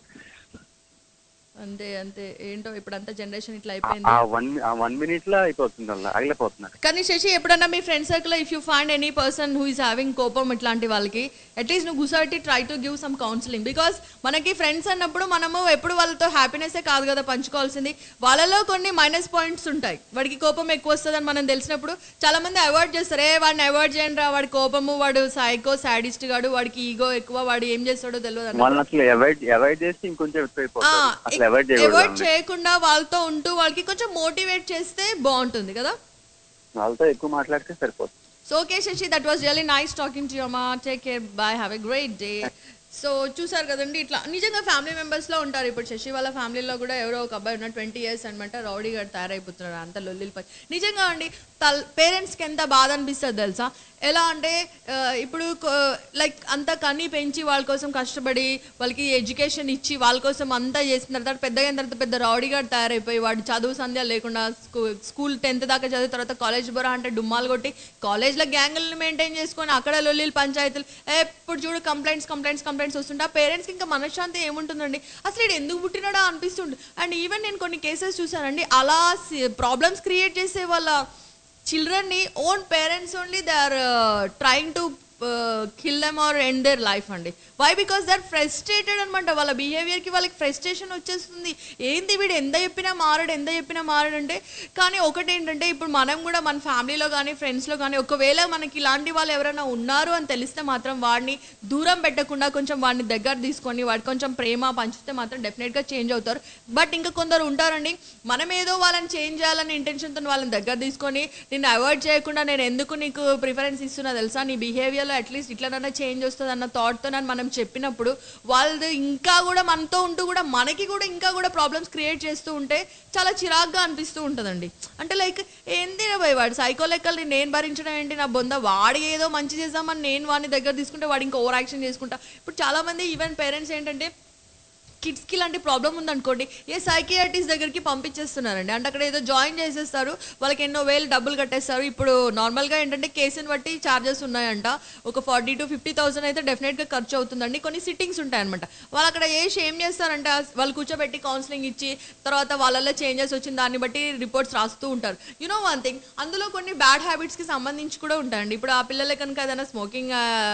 అంతే అంతే ఏంటో ఇప్పుడు అంతా జనరేషన్ ఇట్లా అయిపోయింది. ఆ వన్ ఆ వన్ మినిట్ లో అయిపోతుంది, అలా ఆగిపోతున్నారు. కానీ శశి, ఎప్పుడన్నా మీ friend circle if you find any person who is having కోపం ఇట్లాంటి వాళ్ళకి అట్లీస్ట్ నువ్వు గుసటి try to give some counselling. Because మనకి ఫ్రెండ్స్ అన్నప్పుడు మనము ఎప్పుడు వాళ్ళతో హ్యాపీనెస్సే కాదు కదా పంచుకోవాల్సింది, వాళ్ళలో కొన్ని మైనస్ పాయింట్స్ ఉంటాయి. వాడికి కోపం ఎక్కువ వస్తుందని మనం తెలిసినప్పుడు చాలా మంది అవాయిడ్ చేస్తారు. ఏ వాడిని అవాయిడ్ చేయండి రా, వాడి కోపము, వాడు సైకో సాడిస్ట్ గాడు, వాడికి ఈగో ఎక్కువ, వాడు ఏం చేస్తాడో తెలియదు. వాళ్ళని అసలు అవాయిడ్ అవాయిడ్ చేస్తే ఇంకొంచెం ఎక్కువైపోతుంది. అవాయిడ్ చేయకుండా వాళ్ళతో ఉంటూ వాళ్ళకి కొంచెం మోటివేట్ చేస్తే బాగుంటుంది కదా. వాళ్ళతో ఎక్కువ మాట్లాడితే సరిపోతుంది. So okay Shashi, that was really nice talking to you అమ్మా. Take care, bye, have a great day. So చూసారు కదండి, ఇట్లా నిజంగా ఫ్యామిలీ మెంబర్స్లో ఉంటారు. ఇప్పుడు శశి వాళ్ళ ఫ్యామిలీలో కూడా ఎవరో ఒక అబ్బాయి ఉన్న ట్వంటీ ఇయర్స్ అనమాట రౌడీ గారు తయారైపోతున్నారు, అంత లొల్లిలు పై. నిజంగా అండి తల్ పేరెంట్స్కి ఎంత బాధ అనిపిస్తుంది తెలుసా? ఎలా అంటే ఇప్పుడు లైక్ అంతా కన్నీ పెంచి వాళ్ళ కోసం కష్టపడి వాళ్ళకి ఎడ్యుకేషన్ ఇచ్చి వాళ్ళ కోసం అంతా చేసిన తర్వాత పెద్దగా అయిన తర్వాత పెద్ద రౌడీగా తయారైపోయి వాడు చదువు సంధ్య లేకుండా స్కూ స్కూల్ టెన్త్ దాకా చదివిన తర్వాత కాలేజ్ బోరా అంటే డుమ్మాలు కొట్టి కాలేజ్లో గ్యాంగులను మెయింటైన్ చేసుకొని అక్కడ లొల్లిలు పంచాయతీలు ఎప్పుడు చూడు కంప్లైంట్స్ కంప్లైంట్స్ కంప్లైంట్స్ వస్తుంటే ఆ పేరెంట్స్కి ఇంకా మనశ్శాంతి ఏముంటుందండి? అసలు ఇది ఎందుకు పుట్టినాడా అనిపిస్తుంది. అండ్ ఈవెన్ నేను కొన్ని కేసెస్ చూసానండి, అలా ప్రాబ్లమ్స్ క్రియేట్ చేసే వాళ్ళ చిల్డ్రన్ని own parents only they are trying to kill them or end their life అండి. Why? Because they are frustrated అనమాట. వాళ్ళ బిహేవియర్కి వాళ్ళకి ఫ్రస్ట్రేషన్ వచ్చేస్తుంది. ఏంది వీడు ఎంత చెప్పినా మారడు, ఎంత చెప్పినా మారడు అంటే. కానీ ఒకటి ఏంటంటే, ఇప్పుడు మనం కూడా మన ఫ్యామిలీలో కానీ ఫ్రెండ్స్లో కానీ ఒకవేళ మనకి ఇలాంటి వాళ్ళు ఎవరైనా ఉన్నారు అని తెలిస్తే మాత్రం వాడిని దూరం పెట్టకుండా కొంచెం వాడిని దగ్గర తీసుకొని వాడికి కొంచెం ప్రేమ పంచితే మాత్రం డెఫినెట్గా చేంజ్ అవుతారు. బట్ ఇంకా కొందరు ఉంటారండి, మనం ఏదో వాళ్ళని చేంజ్ చేయాలని ఇంటెన్షన్తో వాళ్ళని దగ్గర తీసుకొని నిన్ను అవాయిడ్ చేయకుండా నేను ఎందుకు నీకు ప్రిఫరెన్స్ ఇస్తున్నా తెలుసా, నీ బిహేవియర్ అట్లీస్ట్ ఇట్లనన్నా చేంజ్ వస్తుంది అన్న థాట్తో నన్ను మనం చెప్పినప్పుడు వాళ్ళు ఇంకా కూడా మనతో ఉంటూ కూడా మనకి కూడా ఇంకా కూడా ప్రాబ్లమ్స్ క్రియేట్ చేస్తూ ఉంటే చాలా చిరాగ్గా అనిపిస్తూ ఉంటుందండి. అంటే లైక్ ఏంది భయ్ వాడు సైకోలెక్కల్ని నేను భరించడం ఏంటి, నా బొంద వాడి ఏదో మంచి చేద్దామని నేను వాడిని దగ్గర తీసుకుంటే వాడు ఇంకా ఓవర్ యాక్షన్ చేసుకుంటా. ఇప్పుడు చాలామంది ఈవెన్ పేరెంట్స్ ఏంటంటే కిడ్స్కి ఇలాంటి ప్రాబ్లం ఉందనుకోండి, ఏ సైకియాట్రిస్ట్ దగ్గరికి పంపించేస్తున్నారండి. అంటే అక్కడ ఏదో జాయిన్ చేసేస్తారు, వాళ్ళకి ఎన్నో వేలు డబ్బులు కట్టేస్తారు. ఇప్పుడు నార్మల్గా ఏంటంటే కేసుని బట్టి ఛార్జెస్ ఉన్నాయంట, ఒక ఫార్టీ టు ఫిఫ్టీ థౌసండ్ అయితే డెఫినెట్గా ఖర్చు అవుతుందండి. కొన్ని సిట్టింగ్స్ ఉంటాయన్నమాట. వాళ్ళు అక్కడ చేసి ఏం చేస్తారంటే వాళ్ళు కూర్చోబెట్టి కౌన్సిలింగ్ ఇచ్చి తర్వాత వాళ్ళల్లో చేంజెస్ వచ్చిన దాన్ని బట్టి రిపోర్ట్స్ రాస్తూ ఉంటారు. యునో వన్ థింగ్, అందులో కొన్ని బ్యాడ్ హ్యాబిట్స్కి సంబంధించి కూడా ఉంటాయండి. ఇప్పుడు ఆ పిల్లలే కనుక ఏదైనా స్మోకింగ్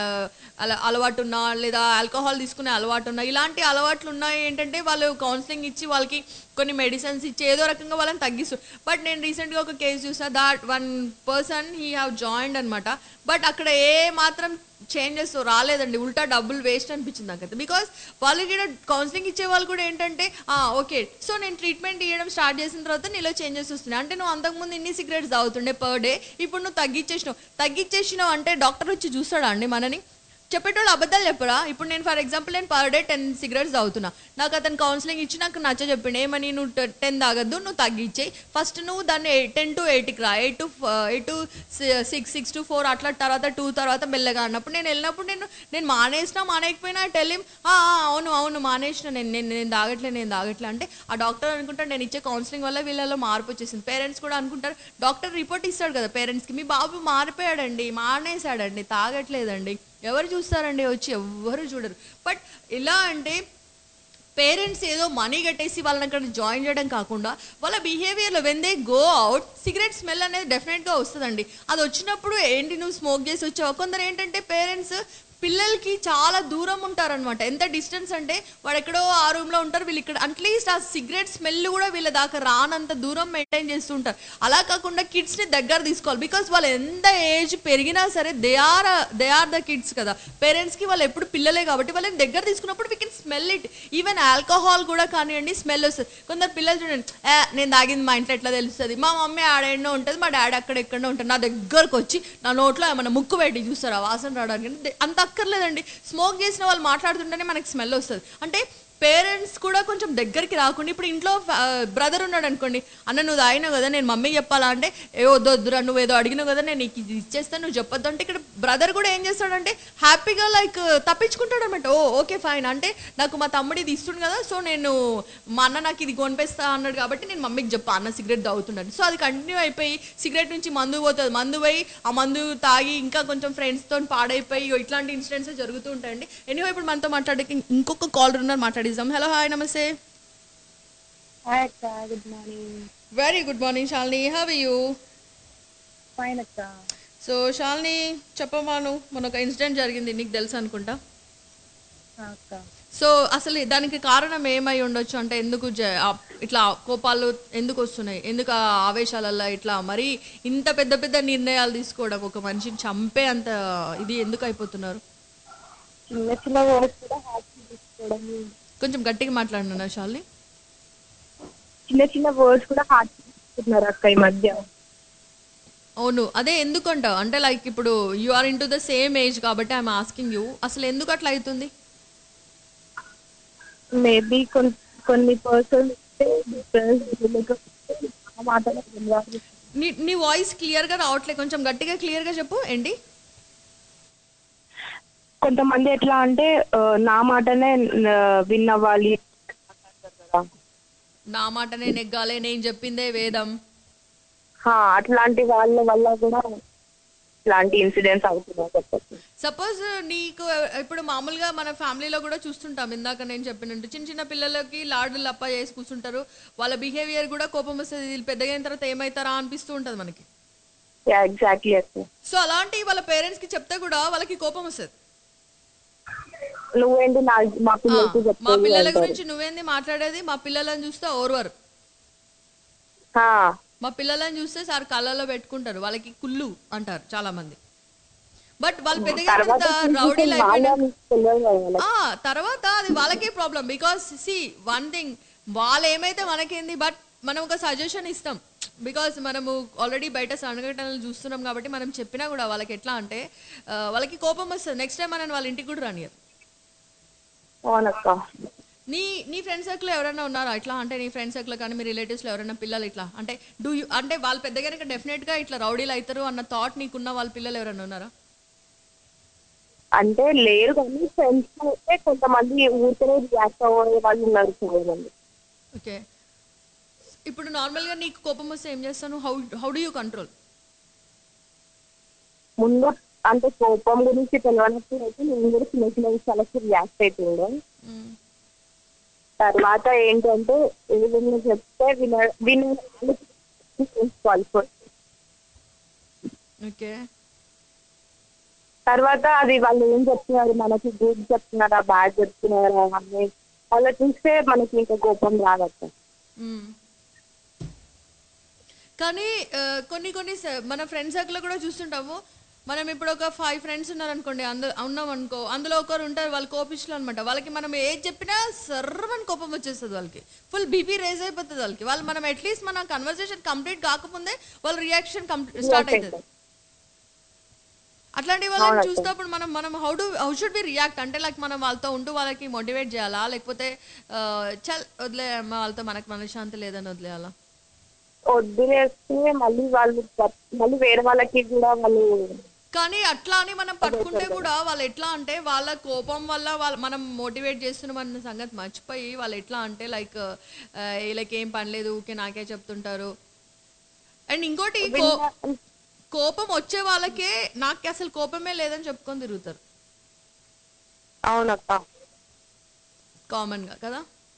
అలా అలవాటు ఉన్నా లేదా ఆల్కహాల్ తీసుకునే అలవాటు ఉన్నా, ఇలాంటి అలవాట్లు ఉన్నాయి ఏంటంటే వాళ్ళు కౌన్సిలింగ్ ఇచ్చి వాళ్ళకి కొన్ని మెడిసిన్స్ ఇచ్చి ఏదో రకంగా వాళ్ళని తగ్గిస్తారు. బట్ నేను రీసెంట్గా ఒక కేసు చూసా, that one person he have joined అనమాట. బట్ అక్కడ ఏ మాత్రం చేంజెస్ రాలేదండి, ఉల్టా డబ్బులు వేస్ట్ అనిపించింది నాకైతే. బికాస్ వాళ్ళకి కూడా కౌన్సిలింగ్ ఇచ్చే వాళ్ళు కూడా ఏంటంటే ఓకే సో నేను ట్రీట్మెంట్ ఇవ్వడం స్టార్ట్ చేసిన తర్వాత నీలో చేంజెస్ వస్తున్నాయి. అంటే నువ్వు అంతకుముందు ఇన్ని సిగరెట్స్ తాగుతుండే పర్ డే, ఇప్పుడు నువ్వు తగ్గించేసినావు తగ్గించేసినావు అంటే డాక్టర్ వచ్చి చూస్తాడా అండి మనని? చెప్పేటోళ్ళు అబద్ధాలు చెప్పరా? ఇప్పుడు నేను ఫర్ ఎగ్జాంపుల్ నేను పర్ డే టెన్ సిగరెట్స్ తాగుతున్నా, నాకు అతను కౌన్సిలింగ్ ఇచ్చి నాకు నచ్చ చెప్పిండు ఏమని, నువ్వు టెన్ తాగద్దు, నువ్వు తగ్గించేయి, ఫస్ట్ నువ్వు దాన్ని టెన్ టు ఎయిట్కి రా, eight to eight to six six to four అట్లా తర్వాత టూ తర్వాత మెల్లగా అన్నప్పుడు నేను వెళ్ళినప్పుడు నేను నేను మానేసినా మానేయకపోయినా టెలిం అవును అవును మానేసిన నేను నేను నేను తాగట్లే నేను తాగట్లే అంటే ఆ డాక్టర్ అనుకుంటాడు నేను ఇచ్చే కౌన్సిలింగ్ వల్ల వీళ్ళలో మార్పు వచ్చేసింది. పేరెంట్స్ కూడా అనుకుంటారు, డాక్టర్ రిపోర్ట్ ఇస్తాడు కదా పేరెంట్స్కి, మీ బాబు మారిపోయాడండి, మానేశాడండి, తాగట్లేదండి, ఎవరు చూస్తారండి వచ్చి? ఎవ్వరు చూడరు. బట్ ఇలా అంటే పేరెంట్స్ ఏదో మనీ కట్టేసి వాళ్ళని అక్కడ జాయిన్ చేయడం కాకుండా వాళ్ళ బిహేవియర్లో when they go out cigarette smell అనేది డెఫినెట్గా వస్తుందండి. అది వచ్చినప్పుడు ఏంటి నువ్వు స్మోక్ చేసి వచ్చావు. కొందరు ఏంటంటే పేరెంట్స్ పిల్లలకి చాలా దూరం ఉంటారనమాట. ఎంత డిస్టెన్స్ అంటే వాడు ఎక్కడో ఆ రూమ్లో ఉంటారు, వీళ్ళు ఇక్కడ అట్లీస్ట్ ఆ సిగరెట్ స్మెల్ కూడా వీళ్ళ దాకా రానంత దూరం మెయింటైన్ చేస్తుంటారు. అలా కాకుండా కిడ్స్ని దగ్గర తీసుకోవాలి. బికాస్ వాళ్ళు ఎంత ఏజ్ పెరిగినా సరే they are they are the kids కదా. పేరెంట్స్కి వాళ్ళు ఎప్పుడు పిల్లలే కాబట్టి వాళ్ళని దగ్గర తీసుకున్నప్పుడు we can smell it. Even alcohol కూడా కానివ్వండి స్మెల్ వస్తుంది. కొందరు పిల్లలు చూడండి, నేను తాగింది మా ఇంట్లో ఎట్లా తెలుస్తుంది, మా మమ్మీ ఆడెన్నో ఉంటుంది, మా డాడీ అక్కడ ఎక్కడో ఉంటుంది, నా దగ్గరకు వచ్చి నా నోట్లో ఏమన్నా ముక్కు పెట్టి చూస్తారు ఆ వాసన రావడానికి. అంత అక్కర్లేదండి. స్మోక్ చేసిన వాళ్ళు మాట్లాడుతుంటేనే మనకి స్మెల్ వస్తుంది. అంటే పేరెంట్స్ కూడా కొంచెం దగ్గరికి రాకుండా, ఇప్పుడు ఇంట్లో బ్రదర్ ఉన్నాడు అనుకోండి, అన్న నువ్వు తాగినావు కదా నేను మమ్మీకి చెప్పాలా అంటే, ఏ వద్దు వద్దురా నువ్వు ఏదో అడిగినావు కదా నేను నీకు ఇది ఇచ్చేస్తాను నువ్వు చెప్పొద్దు అంటే, ఇక్కడ బ్రదర్ కూడా ఏం చేస్తాడంటే హ్యాపీగా లైక్ తప్పించుకుంటాడు అనమాట. ఓ ఓకే ఫైన్, అంటే నాకు మా తమ్ముడు ఇది ఇస్తుంది కదా, సో నేను మా అన్న నాకు ఇది కొనిపిస్తా అన్నాడు కాబట్టి నేను మమ్మీకి చెప్పా అన్న సిగరెట్ తాగుతున్నాడు. సో అది కంటిన్యూ అయిపోయి సిగరెట్ నుంచి మందు పోతుంది, మందు పోయి ఆ మందు తాగి ఇంకా కొంచెం ఫ్రెండ్స్తో పాడైపోయి ఇట్లాంటి ఇన్సిడెంట్స్ జరుగుతూ ఉంటాయండి. ఎనీవే ఇప్పుడు మనతో మాట్లాడే ఇంకొక కాలర్ ఉన్నారు, మాట్లాడేద్దాం. హలో హాయ్ నమస్తే. హాయ్ అక్క, good morning. Very good morning Shalini, how are you? Fine అక్క. సో శాలిని చెప్పమాను, మన ఒక ఇన్సిడెంట్ జరిగింది నీకు తెలుసు అనుకుంటా. అక్క సో అసలు దానికి కారణం ఏమై ఉండొచ్చు అంటే, ఎందుకు ఇట్లా కోపాలు ఎందుకు వస్తున్నాయి, ఎందుకు ఆ ఆవేశాలల్లో ఇట్లా మరి ఇంత పెద్ద పెద్ద నిర్ణయాలు తీసుకోవడం, ఒక మనిషిని చంపే అంత ఇది ఎందుకు అయిపోతున్నారు? చిన్న చిన్న వర్డ్స్ కూడా హార్ట్ తీసుకోవడం. కొంచెం గట్టిగా మాట్లాడినా శాలిని. చిన్న చిన్న వర్డ్స్ కూడా హార్ట్ తీసుకుంటున్నారు అక్క ఈ మధ్య. అవును, అదే ఎందుకంటావు అంటే లైక్ ఇప్పుడు you are in to the same age కాబట్టి ఐఎమ్ ఆస్కింగ్ యూ, అసలు ఎందుకు అట్లా అవుతుంది? మేబీ కొన్ని పర్సన్ నీ నీ వాయిస్ క్లియర్ గా రావట్లేదు, కొంచెం గట్టిగా క్లియర్ గా చెప్పు. ఏంటి? కొంతమంది ఎట్లా అంటే నా మాటనే విన్నవ్వాలి, నా మాటనే నెగ్గాలి, నేను చెప్పిందే వేదం, అట్లాంటి వాళ్ళ వల్ల కూడా ఇలాంటి ఇన్సిడెంట్స్ అవుతున్నాయి. సపోజ్ నీకు ఇప్పుడు మామూలుగా మన ఫ్యామిలీలో కూడా చూస్తుంటాం, ఇందాక నేను చెప్పినట్టు చిన్న చిన్న పిల్లలకి లాడు లప్ప చేసి కూర్చుంటారు, వాళ్ళ బిహేవియర్ కూడా కోపం వస్తుంది, వీళ్ళు పెద్దగా అయిన తర్వాత ఏమవుతారా అనిపిస్తూ ఉంటుంది మనకి. ఎగ్జాక్ట్లీ. సో అలాంటి వాళ్ళ పేరెంట్స్ కి చెప్తే కూడా వాళ్ళకి కోపం వస్తుంది. నువ్వేంటి మా మా పిల్లల గురించి నువ్వేంది మాట్లాడేది, మా పిల్లలని చూస్తే ఓర్వరు, మా పిల్లలని చూస్తే సార్ కళ్ళలో పెట్టుకుంటారు, వాళ్ళకి కుళ్ళు అంటారు చాలా మంది. బట్ వాళ్ళు పెద్దగా రౌడీ తర్వాత అది వాళ్ళకే problem. Because see one thing, వాళ్ళు ఏమైతే మనకేంది, బట్ మనం ఒక సజెషన్ ఇస్తాం. బికాస్ మనము ఆల్రెడీ బయట సంఘటనలు చూస్తున్నాం కాబట్టి మనం చెప్పినా కూడా వాళ్ళకి ఎట్లా అంటే వాళ్ళకి కోపం వస్తుంది. నెక్స్ట్ టైం మనం వాళ్ళ ఇంటికి కూడా రానియరు. నీ నీ ఫ్రెండ్ సర్కిల్ ఎవరైనా ఉన్నారా ఇట్లా? అంటే నీ ఫ్రెండ్ సర్కిల్ కానీ మీ రిలేటివ్స్లో ఎవరైనా పిల్లలు ఇట్లా అంటే డూ యూ అంటే వాళ్ళు పెద్దగా డెఫినెట్గా ఇట్లా రౌడీలు అవుతారు అన్న థాట్ నీకున్న వాళ్ళ పిల్లలు ఎవరైనా ఉన్నారా? అంటే లేరు కానీ ఫ్రెండ్స్ అయితే కొంతమంది ఊరికే రియాక్ట్ అవ్వే వాళ్ళు ఉన్నారు చాలామంది. ఓకే, ఇప్పుడు నార్మల్గా నీకు కోపం వస్తే ఏం చేస్తాను? How how do you control? ముందు అంటే కోపం గురించి తెలియనప్పుడు అయితే నేను కూడా చిన్న చిన్న విషయాలకి రియాక్ట్ అవుతుండే. తర్వాత ఏంటంటే ఏదైనా చెప్తే విన వినేసుకోవాలి. ఓకే, తర్వాత అది వాళ్ళు ఏం చెప్తున్నారు, మనకి గుడ్ చెప్తున్నారా బ్యాడ్ చెప్తున్నారా అని అలా చూస్తే మనకి ఇంకా కోపం రాదట. కానీ కొన్ని కొన్ని మన ఫ్రెండ్ సర్కిల్ కూడా చూస్తుంటాము. మనం ఇప్పుడు ఒక ఫైవ్ ఫ్రెండ్స్ ఉన్నారనుకోండి, అందు ఉన్నాం అనుకో, అందులో ఒకరు ఉంటారు వాళ్ళు కోపిష్లు అనమాట. వాళ్ళకి మనం ఏది చెప్పినా సర్వని కోపం వచ్చేస్తుంది, వాళ్ళకి ఫుల్ బీపీ రేజ్ అయిపోతుంది వాళ్ళకి. వాళ్ళు మనం అట్లీస్ట్ మన కన్వర్సేషన్ కంప్లీట్ కాకముందే వాళ్ళ రియాక్షన్ స్టార్ట్ అవుతుంది. అట్లాంటి వాళ్ళని చూసినప్పుడు మనం మనం how do how should be react అంటే లైక్ మనం వాళ్ళతో ఉంటూ వాళ్ళకి మోటివేట్ చేయాలా, లేకపోతే చల్ వదిలే వాళ్ళతో మనకు మనశ్శాంతి లేదని వదిలేయాలా? వదిలేస్తే మళ్ళీ వాళ్ళు మళ్ళీ వేరే వాళ్ళకి కూడా వాళ్ళు. కానీ అట్లా అని మనం పట్టుకుంటే కూడా వాళ్ళు ఎట్లా అంటే వాళ్ళ కోపం వల్ల వాళ్ళు మనం మోటివేట్ చేస్తున్నాం అన్న సంగతి మర్చిపోయి వాళ్ళు ఎట్లా అంటే లైక్ వీళ్ళకి ఏం పని లేదు ఊకే నాకే చెప్తుంటారు. అండ్ ఇంకోటి కోపం వచ్చే వాళ్ళకే నాకు అసలు కోపమే లేదని చెప్పుకొని తిరుగుతారు. అవునక్క, కామన్ గా కదా.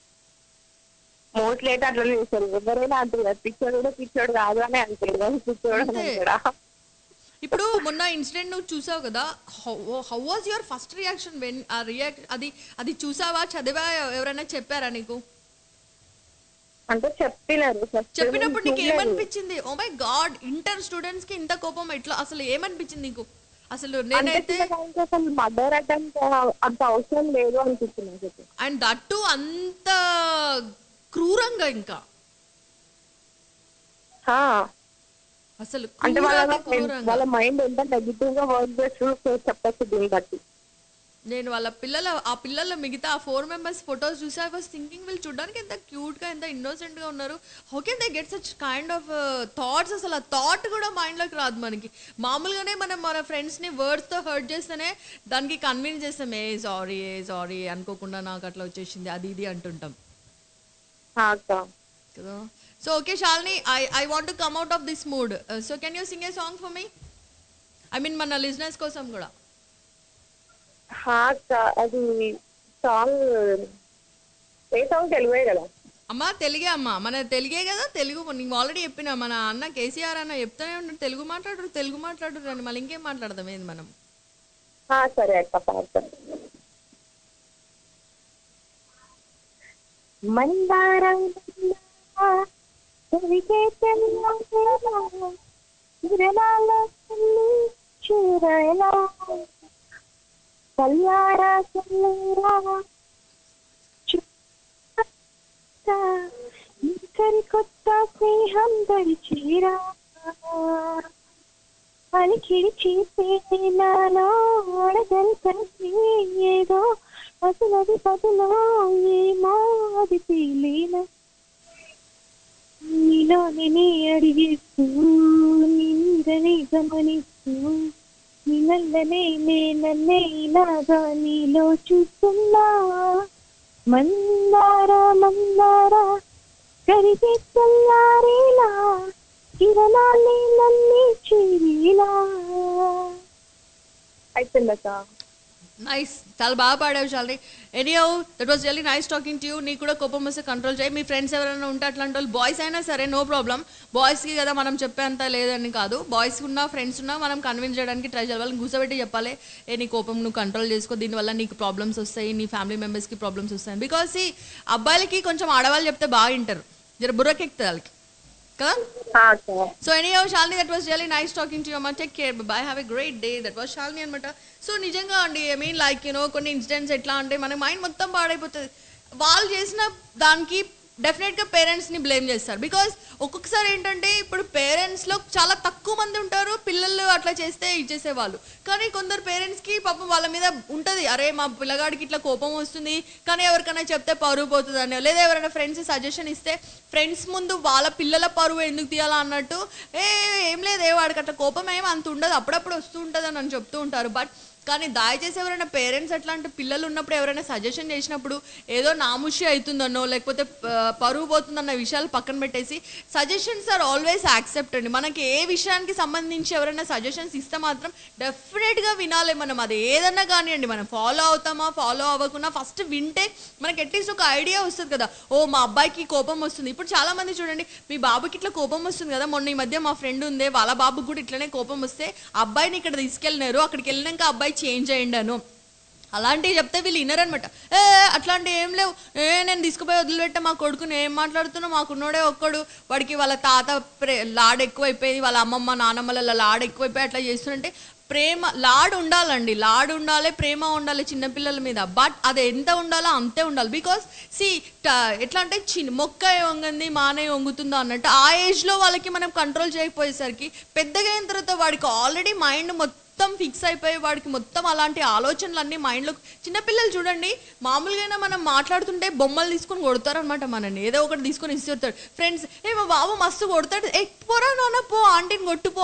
మోస్ట్లీ అయితే అట్లా చేస్తారు. ఎవరైనా అంటారు పిచ్చోడు కూడా పిచ్చోడు కాదు అని అంటారు కానీ పిచ్చోడు అని అంటాడా. ఇప్పుడు మొన్న ఇన్సిడెంట్ నువ్వు చూసావు కదా, how was your first reaction when ఆ రియాక్ట్ అది అది చూసావా, చదివా, ఎవరైనా చెప్పారా నీకు? అంటే చెప్పినారు. చెప్పినప్పుడు నీకు ఏమనిపించింది? Oh my God, inter students కి ఇంత కోపం ఎట్లా, అసలు ఏమనిపించింది నీకు? అసలు నేనైతే అసలు మర్డర్ అటెంప్ట్ అంత అవసరం లేదు అనిపిస్తుంది. అండ్ దట్టు అంత క్రూరంగా ఇంకా అసలు అంటే వాళ్ళ మైండ్ ఎంత నెగిటివ్ గా వర్క్ చేస్తూ చెప్పచ్చు దీన్ని బట్టి. నేను వాళ్ళ పిల్లల ఆ పిల్లల మిగతా ఆ ఫోర్ మెంబర్స్ ఫొటోస్ చూసి ఐ వాస్ థింకింగ్ వీళ్ళు చూడడానికి ఎంత క్యూట్ గా ఎంత ఇన్నోసెంట్ గా ఉన్నారు. How can they get such kind of thoughts? అసలు ఆ థాట్ కూడా మైండ్ లోకి రాదు మనకి. మామూలుగానే మనం మన ఫ్రెండ్స్ ని వర్డ్స్ తో హర్ట్ చేస్తేనే దానికి కన్విన్స్ చేస్తాం, ఏ సారీ ఏ సారీ అనుకోకుండా నాకు అట్లా వచ్చేసింది అది ఇది అంటుంటాం కదా. So okay Shalini, I I want to come out of this mood. So can you sing a song for me? I mean మన లిజనర్స్ కోసం కూడా. అది సాంగ్ ఏ సాంగ్? తెలుగే కదా అమ్మా? తెలుగే అమ్మా, మన తెలుగే కదా. తెలుగు నీకు ఆల్రెడీ చెప్పిన, మన అన్న కేసీఆర్ అన్న చెప్తానే ఉంటాడు తెలుగు మాట్లాడరు తెలుగు మాట్లాడరు అని. మళ్ళీ ఇంకేం మాట్లాడదాం ఏంది మనం? సరే అక్క. మందారం కళ్యాణ కొత్త స్నేహం దరిచీరా పలికిడి చేసే నాలో కలిసి ఏదో అసలది పదులో ఏమో అది తెలియన నీలో నీ అడిగిస్తూ నీరని గమనిస్తూ నీ నల్లనే నేనన్నే ఇలాగా నీలో చూస్తున్నా. మందార మందార కరిగే చల్లారేలా కిరణాన్ని నన్ను చేరేలా. అయిపోయిందక్క. నైస్, చాలా బాగా పాడావు Shalini. Anyhow that was really nice talking to you. నీకు కూడా కోపం వస్తే కంట్రోల్ చేయి. మీ ఫ్రెండ్స్ ఎవరైనా ఉంటే అట్లాంటి వాళ్ళు, బాయ్స్ అయినా సరే నో ప్రాబ్లం. బాయ్స్కి కదా మనం చెప్పేంత లేదని కాదు, బాయ్స్ ఉన్నా ఫ్రెండ్స్ ఉన్నా మనం కన్విన్స్ చేయడానికి ట్రై చేయాలి. వాళ్ళని కూర్చోబెట్టి చెప్పాలి, ఏ నీ కోపం నువ్వు కంట్రోల్ చేసుకో, దీనివల్ల నీకు ప్రాబ్లమ్స్ వస్తాయి, నీ ఫ్యామిలీ మెంబర్స్కి ప్రాబ్లమ్స్ వస్తాయి. బికాస్ ఈ అబ్బాయిలకి కొంచెం ఆడవాళ్ళు చెప్తే బాగా వింటారు, జర బుర్రకెక్కుతుంది వాళ్ళకి కదా. So anyhow Shalini, that was really nice talking to you అమ్మా. Take care, bye, have a great day. That was Shalini అనమాట. సో నిజంగా అండి, ఐ మీన్ లైక్ యూనో కొన్ని ఇన్సిడెంట్స్ ఎట్లా అంటే మన మైండ్ మొత్తం పాడైపోతుంది. వాళ్ళు చేసిన దానికి డెఫినెట్గా పేరెంట్స్ని బ్లేమ్ చేస్తారు. బికాస్ ఒక్కొక్కసారి ఏంటంటే ఇప్పుడు పేరెంట్స్లో చాలా తక్కువ మంది ఉంటారు పిల్లలు అట్లా చేస్తే ఇచ్చేసేవాళ్ళు. కానీ కొందరు పేరెంట్స్కి పాపం వాళ్ళ మీద ఉంటుంది, అరే మా పిల్లగాడికి ఇట్లా కోపం వస్తుంది కానీ ఎవరికైనా చెప్తే పరువు పోతుంది అని, లేదా ఎవరైనా ఫ్రెండ్స్ సజెషన్ ఇస్తే ఫ్రెండ్స్ ముందు వాళ్ళ పిల్లల పరువు ఎందుకు తీయాలా అన్నట్టు, ఏ ఏం లేదు ఏ వాడికి అట్లా కోపం ఏం అంత ఉండదు, అప్పుడప్పుడు వస్తూ ఉంటుంది అని చెప్తూ ఉంటారు. బట్ కానీ దయచేసి ఎవరైనా పేరెంట్స్ అట్లాంటి పిల్లలు ఉన్నప్పుడు ఎవరైనా సజెషన్ చేసినప్పుడు ఏదో నాముషి అవుతుందన్నో లేకపోతే పరువు పోతుందన్న విషయాలు పక్కన పెట్టేసి సజెషన్స్ ఆర్ ఆల్వేస్ యాక్సెప్ట్ అండి. మనకి ఏ విషయానికి సంబంధించి ఎవరైనా సజెషన్స్ ఇస్తే మాత్రం డెఫినెట్గా వినాలి. మనం అది ఏదన్నా కానివ్వండి, మనం ఫాలో అవుతామా ఫాలో అవ్వకుండా ఫస్ట్ వింటే మనకి అట్లీస్ట్ ఒక ఐడియా వస్తుంది కదా, ఓ మా అబ్బాయికి కోపం వస్తుంది. ఇప్పుడు చాలా మంది చూడండి, మీ బాబుకి ఇట్లా కోపం వస్తుంది కదా, మొన్న ఈ మధ్య మా ఫ్రెండ్ ఉందే వాళ్ళ బాబుకి కూడా ఇట్లనే కోపం వస్తే అబ్బాయిని ఇక్కడ తీసుకెళ్ళినారు, అక్కడికి వెళ్ళినాక అబ్బాయి చేంజ్ అయ్యిండను అలాంటివి చెప్తే వీళ్ళు వినరనమాట. ఏ అట్లాంటివి ఏం లేవు, ఏ నేను తీసుకుపోయి వదిలిపెట్టా మా కొడుకుని, ఏం మాట్లాడుతున్నా, మాకున్నోడే ఒక్కడు, వాడికి వాళ్ళ తాత ప్రే లాడ్ ఎక్కువైపోయింది, వాళ్ళ అమ్మమ్మ నానమ్మల లాడ్ ఎక్కువైపోయి అట్లా చేస్తుంటే ప్రేమ లాడ్ ఉండాలండి, లాడ్ ఉండాలి, ప్రేమ ఉండాలి చిన్నపిల్లల మీద. బట్ అది ఎంత ఉండాలో అంతే ఉండాలి. బికాస్ సి ఎట్లా అంటే చిన్న మొక్క వంగింది మానే వంగుతుందో అన్నట్టు ఆ ఏజ్లో వాళ్ళకి మనం కంట్రోల్ చేయకపోయేసరికి పెద్దగా అయిన తర్వాత వాడికి ఆల్రెడీ మైండ్ మొత్తం మొత్తం ఫిక్స్ అయిపోయి వాడికి మొత్తం అలాంటి ఆలోచనలు అన్నీ మైండ్లో. చిన్నపిల్లలు చూడండి, మామూలుగా మనం మాట్లాడుతుంటే బొమ్మలు తీసుకొని కొడతారు అనమాట, మనని ఏదో ఒకటి తీసుకొని ఇస్తాడు. ఫ్రెండ్స్ ఏ మా బాబు మస్తు కొడతాడు, ఏ పోరా నాన్న పో ఆంటీని కొట్టుపో.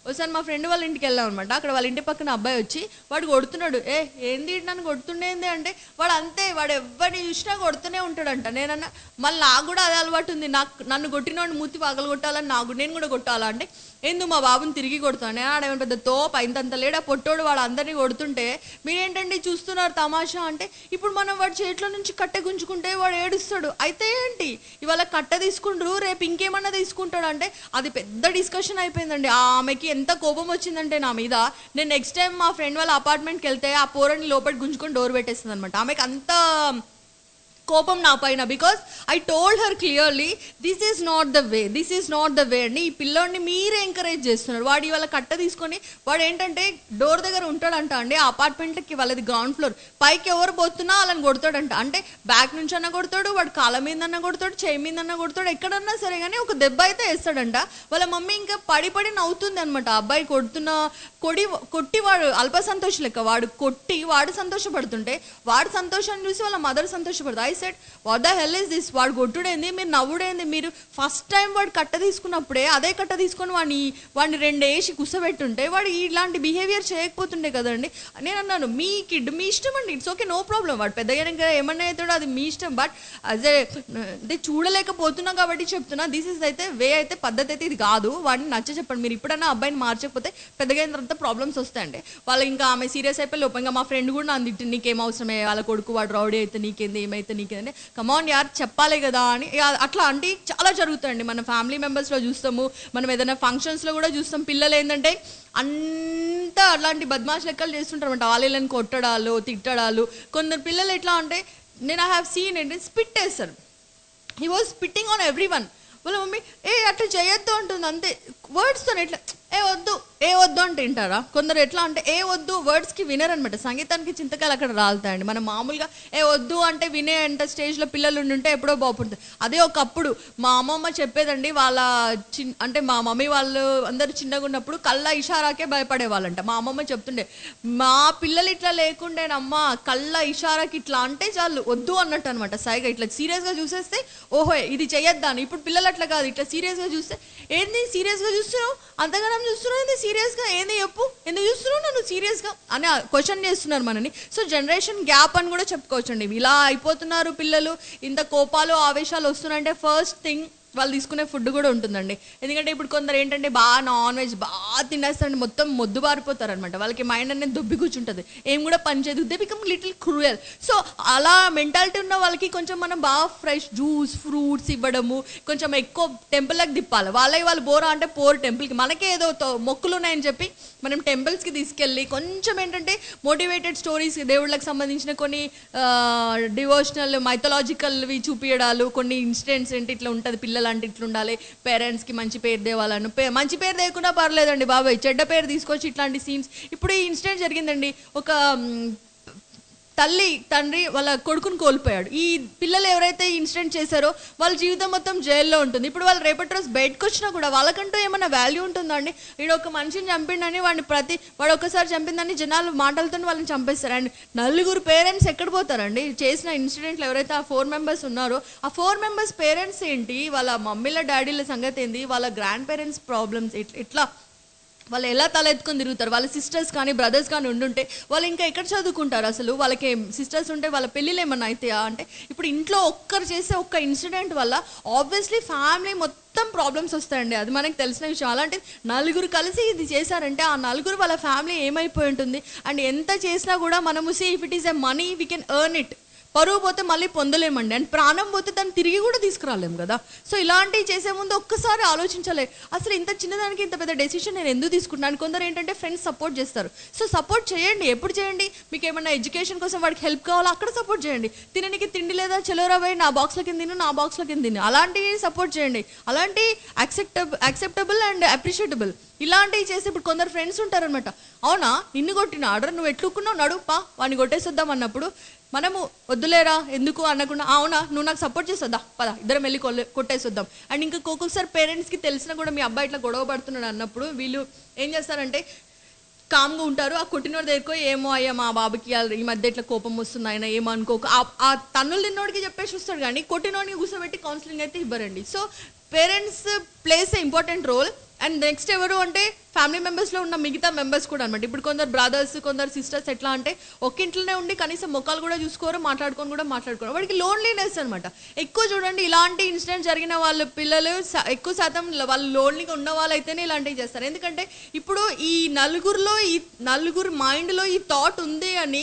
ఒకసారి మా ఫ్రెండ్ వాళ్ళ ఇంటికి వెళ్ళాం అనమాట. అక్కడ వాళ్ళ ఇంటి పక్కన అబ్బాయి వచ్చి వాడు కొడుతున్నాడు. ఏ ఏంది నన్ను కొడుతుండేంది అంటే వాడు అంతే, వాడు ఎవరిని చూసినా కొడుతూనే ఉంటాడంట. నేనన్నా మళ్ళీ నాకు కూడా అదే అలవాటు ఉంది, నాకు నన్ను కొట్టినోడిని మూతి పగలు కొట్టాలని నాకు నేను కూడా కొట్టాలా అంటే ఎందుకు మా బాబుని తిరిగి కొడుతాను. ఆడేమో పెద్ద తోప ఇంతంత లేడా పొట్టోడు వాడు అందరినీ కొడుతుంటే మీరేంటండి చూస్తున్నారు తమాషా అంటే ఇప్పుడు మనం వాడి చేతిలో నుంచి కట్టె గుంజుకుంటే వాడు ఏడుస్తాడు. అయితే ఏంటి ఇవాళ కట్టె తీసుకుంటారు, రేపు ఇంకేమన్నా తీసుకుంటాడు అంటే అది పెద్ద డిస్కషన్ అయిపోయిందండి. ఆమెకి ఎంత కోపం వచ్చిందంటే నా మీద, నేను నెక్స్ట్ టైం మా ఫ్రెండ్ వాళ్ళ అపార్ట్మెంట్కి వెళ్తే ఆ పోరని లోపల గుంజుకొని డోర్ పెట్టేస్తుంది అనమాట. ఆమెకి అంత కోపం నా పైన. Because I told her clearly this is not the way, this is not the way అండి. ఈ పిల్లోడిని మీరే ఎంకరేజ్ చేస్తున్నారు. వాడు ఇవాళ కట్ట తీసుకొని వాడు ఏంటంటే డోర్ దగ్గర ఉంటాడంట అండి. ఆ అపార్ట్మెంట్కి వాళ్ళది గ్రౌండ్ ఫ్లోర్, పైకి ఎవరు పోతున్నా వాళ్ళని కొడతాడంట. అంటే బ్యాక్ నుంచి అన్న కొడతాడు, వాడు కాళ్ళ మీద అన్న కొడతాడు, చేయి మీద అన్న కొడతాడు, ఎక్కడన్నా సరే కానీ ఒక దెబ్బ అయితే వేస్తాడంట. వాళ్ళ మమ్మీ ఇంకా పడి పడి నవ్వుతుంది అనమాట. అబ్బాయి కొడుతున్న కొడి కొట్టి వాడు అల్ప సంతోష లెక్క, వాడు కొట్టి వాడు సంతోషపడుతుంటే వాడు సంతోషాన్ని చూసి వాళ్ళ మదర్ సంతోషపడుతుంది. I said what the hell is this, వాడు కొట్టుడేంది మీరు నవ్వుడేంది, మీరు ఫస్ట్ టైం వాడు కట్ట తీసుకున్నప్పుడే అదే కట్ట తీసుకొని వాడిని వాడిని రెండు వేసి కుసబెట్టుంటే వాడు ఇలాంటి బిహేవియర్ చేయకపోతుండే కదండి. నేను అన్నాను మీ కిడ్ మీ ఇష్టం అండి, ఇట్స్ ఓకే నో ప్రాబ్లం, వాడు పెద్దగా ఇంకా ఏమన్నా అవుతాడో అది మీ ఇష్టం. బట్ అదే అంటే చూడలేకపోతున్నాం కాబట్టి చెప్తున్నా, దిస్ ఇస్ అయితే వే అయితే పద్ధతి అయితే ఇది కాదు, వాడిని నచ్చ చెప్పండి. మీరు ఇప్పుడన్నా అబ్బాయిని మార్చకపోతే పెద్దగా అయిన తర్వాత ప్రాబ్లమ్స్ వస్తాయండి. వాళ్ళు ఇంకా ఆమె సీరియస్ అయిపోయి లోపంగా మా ఫ్రెండ్ కూడా నన్ను తిట్టి నీకేం అవసరమే, వాళ్ళ కొడుకు వాడు రౌడీ అయితే నీకేంది, ఏమైతే నీకేంది, కమాన్ యార్ చెప్పాలి కదా అని. అట్లా అంటే చాలా జరుగుతాయండి. మన ఫ్యామిలీ మెంబర్స్లో చూస్తాము, మనం ఏదైనా ఫంక్షన్స్లో కూడా చూస్తాం. పిల్లలు ఏంటంటే అంతా అలాంటి బద్మాష్ లెక్కలు చేస్తుంటారు అనమాట. వాళ్ళని కొట్టడాలు తిట్టడాలు. కొందరు పిల్లలు ఎట్లా అంటే నేను ఐ హ్యావ్ సీన్ ఏంటి స్పిట్ వేస్తారు. He was spitting on everyone. వాళ్ళ మమ్మీ ఏ అట్లా చేయొద్దు అంటుంది అంతే, వర్డ్స్తో ఎట్లా ఏ వద్దు ఏ వద్దు అంటే వింటారా. కొందరు ఎట్లా అంటే ఏ వద్దు వర్డ్స్కి వినరనమాట. సంగీతానికి చింతకాయలు అక్కడ రాలుతాయండి. మనం మామూలుగా ఏ వద్దు అంటే వినే అంత స్టేజ్లో పిల్లలు ఉంటే ఎప్పుడో బాగుంటుంది. అదే ఒకప్పుడు మా అమ్మమ్మ చెప్పేదండి, వాళ్ళ చిన్ అంటే మా మమ్మీ వాళ్ళు అందరూ చిన్నగా ఉన్నప్పుడు కళ్ళ ఇషారాకే భయపడే వాళ్ళంట. మా అమ్మమ్మ చెప్తుండే మా పిల్లలు ఇట్లా లేకుండేనమ్మా, కళ్ళ ఇషారాకి ఇట్లా అంటే చాలు వద్దు అన్నట్టు అనమాట. సైగా ఇట్లా సీరియస్గా చూసేస్తే ఓహో ఇది చెయ్యొద్దాను. ఇప్పుడు పిల్లలు అట్లా కాదు, ఇట్లా సీరియస్గా చూస్తే ఏంది సీరియస్గా చూస్తున్నావు, అంతగానం చూస్తున్నావు ఏంది సీరియస్గా, ఏంది చెప్పు ఎందుకు చూస్తున్నావు నన్ను సీరియస్గా అని క్వశ్చన్ చేస్తున్నారు మనని. సో జనరేషన్ గ్యాప్ అని కూడా చెప్పుకోవచ్చు అండి. ఇలా అయిపోతున్నారు పిల్లలు, ఇంత కోపాలు ఆవేశాలు వస్తున్నాయంటే ఫస్ట్ థింగ్ వాళ్ళు తీసుకునే ఫుడ్ కూడా ఉంటుందండి. ఎందుకంటే ఇప్పుడు కొందరు ఏంటంటే బాగా నాన్ వెజ్ బాగా తినేస్తారండి, మొత్తం మొద్దు బారిపోతారు అనమాట. వాళ్ళకి మైండ్ అనేది దొబ్బి కూర్చుంటుంది, ఏం కూడా పని చేయదు, they become little cruel. So అలా మెంటాలిటీ ఉన్న వాళ్ళకి కొంచెం మనం బాగా ఫ్రెష్ జ్యూస్ ఫ్రూట్స్ ఇవ్వడము, కొంచెం ఎక్కువ టెంపుల్కి తిప్పాలి. వాళ్ళకి వాళ్ళు బోరా అంటే పోర్ టెంపుల్కి, మనకే ఏదో మొక్కులు ఉన్నాయని చెప్పి మనం టెంపుల్స్కి తీసుకెళ్ళి కొంచెం ఏంటంటే మోటివేటెడ్ స్టోరీస్ దేవుళ్ళకి సంబంధించిన కొన్ని డివోషనల్ మైథలాజికల్వి చూపించడాలు, కొన్ని ఇన్సిడెంట్స్ ఏంటి ఇట్లా ఉంటుంది పిల్లలు అంటే ఇట్లా ఉండాలి, పేరెంట్స్కి మంచి పేరు తేవాలను, మంచి పేరు తేకుండా పర్లేదండి బాబాయ్, చెడ్డ పేరు తీసుకొచ్చి ఇట్లాంటి సీన్స్. ఇప్పుడు ఈ ఇన్సిడెంట్ జరిగిందండి, ఒక తల్లి తండ్రి వాళ్ళ కొడుకుని కోల్పోయాడు. ఈ పిల్లలు ఎవరైతే ఇన్సిడెంట్ చేశారో వాళ్ళ జీవితం మొత్తం జైల్లో ఉంటుంది. ఇప్పుడు వాళ్ళు రేపటి రోజు బయటకు వచ్చినా కూడా వాళ్ళకంటూ ఏమైనా వాల్యూ ఉంటుందా అండి? వీడు ఒక మనిషిని చంపిండని వాడిని ప్రతి వాడు ఒకసారి చంపిందని జనాలు మాటలతో వాళ్ళని చంపేస్తారు. అండ్ నలుగురు పేరెంట్స్ ఎక్కడ పోతారండి? చేసిన ఇన్సిడెంట్లు ఎవరైతే ఆ ఫోర్ మెంబర్స్ ఉన్నారో ఆ ఫోర్ మెంబర్స్ పేరెంట్స్ ఏంటి, వాళ్ళ మమ్మీల డాడీల సంగతి ఏంది, వాళ్ళ గ్రాండ్ పేరెంట్స్ ప్రాబ్లమ్స్ ఎట్లా, వాళ్ళు ఎలా తల ఎత్తుకొని తిరుగుతారు? వాళ్ళ సిస్టర్స్ కానీ బ్రదర్స్ కానీ ఉండుంటే వాళ్ళు ఇంకా ఎక్కడ చదువుకుంటారు? అసలు వాళ్ళకి సిస్టర్స్ ఉంటే వాళ్ళ పెళ్ళిళ్ళు ఏమన్నా అవుతాయా అంటే? ఇప్పుడు ఇంట్లో ఒక్కరు చేసే ఒక్క ఇన్సిడెంట్ వల్ల ఆబ్వియస్లీ ఫ్యామిలీ మొత్తం ప్రాబ్లమ్స్ వస్తాయండి. అది మనకు తెలిసిన విషయం. అలాంటి నలుగురు కలిసి ఇది చేశారంటే ఆ నలుగురు వాళ్ళ ఫ్యామిలీ ఏమైపోయి ఉంటుంది? అండ్ ఎంత చేసినా కూడా మనము see if it is a money we can earn it. పరువు పోతే మళ్ళీ పొందలేమండి, అండ్ ప్రాణం పోతే దాన్ని తిరిగి కూడా తీసుకురాలేము కదా. సో ఇలాంటివి చేసే ముందు ఒక్కసారి ఆలోచించలే, అసలు ఇంత చిన్నదానికి ఇంత పెద్ద డెసిషన్ నేను ఎందుకు తీసుకుంటున్నాను. కొందరు ఏంటంటే ఫ్రెండ్స్ సపోర్ట్ చేస్తారు. సో సపోర్ట్ చేయండి, ఎప్పుడు చేయండి. మీకు ఏమన్నా ఎడ్యుకేషన్ కోసం వాడికి హెల్ప్ కావాలా అక్కడ సపోర్ట్ చేయండి. తినడానికి తిండి లేదా చెలోరా పోయి నా బాక్స్లో కింద తిను నా బాక్స్లో కింద తిను, అలాంటివి సపోర్ట్ చేయండి. అలాంటి యాక్సెప్టబుల్ యాక్సెప్టబుల్ అండ్ అప్రిషియేటబుల్ ఇలాంటివి చేసి ఇప్పుడు కొందరు ఫ్రెండ్స్ ఉంటారనమాట, అవునా నిన్ను కొట్టిన ఆర్డర్ నువ్వు ఎట్లుకున్నావు నడు పా వాడిని కొట్టేసొద్దాం అన్నప్పుడు మనము వద్దులేరా ఎందుకు అనకుండా అవునా నువ్వు నాకు సపోర్ట్ చేస్తుందా పదా ఇద్దరం వెళ్ళి కొల్లే కొట్టేసొద్దాం. అండ్ ఇంకా ఒక్కొక్కసారి పేరెంట్స్కి తెలిసినా కూడా మీ అబ్బాయి ఇట్లా గొడవ పడుతున్నాడు అన్నప్పుడు వీళ్ళు ఏం చేస్తారంటే కామ్గా ఉంటారు. ఆ కొట్టినోడి దగ్గరకు ఏమో అయ్యా మా బాబుకి ఈ మధ్య ఇట్లా కోపం వస్తుంది ఆయన ఏమో అనుకోక ఆ తన్నులు తిన్నోడికి చెప్పేసి వస్తాడు, కానీ కొట్టినోడిని కూర్చోబెట్టి కౌన్సిలింగ్ అయితే ఇవ్వరండి. So parents plays a important role and next ఎవరు అంటే ఫ్యామిలీ మెంబర్స్లో ఉన్న మిగతా మెంబర్స్ కూడా అనమాట. ఇప్పుడు కొందరు బ్రదర్స్ కొందరు సిస్టర్స్ ఎట్లా అంటే ఒక ఇంట్లోనే ఉండి కనీసం ముఖాలు కూడా చూసుకోరు, మాట్లాడుకొని కూడా మాట్లాడుకోరు. వాడికి లోన్లీనెస్ అనమాట ఎక్కువ. చూడండి ఇలాంటి ఇన్సిడెంట్ జరిగిన వాళ్ళ పిల్లలు ఎక్కువ శాతం వాళ్ళు లోన్లీగా ఉన్న వాళ్ళు అయితేనే ఇలాంటివి చేస్తారు. ఎందుకంటే ఇప్పుడు ఈ నలుగురిలో ఈ నలుగురు మైండ్లో ఈ థాట్ ఉంది అని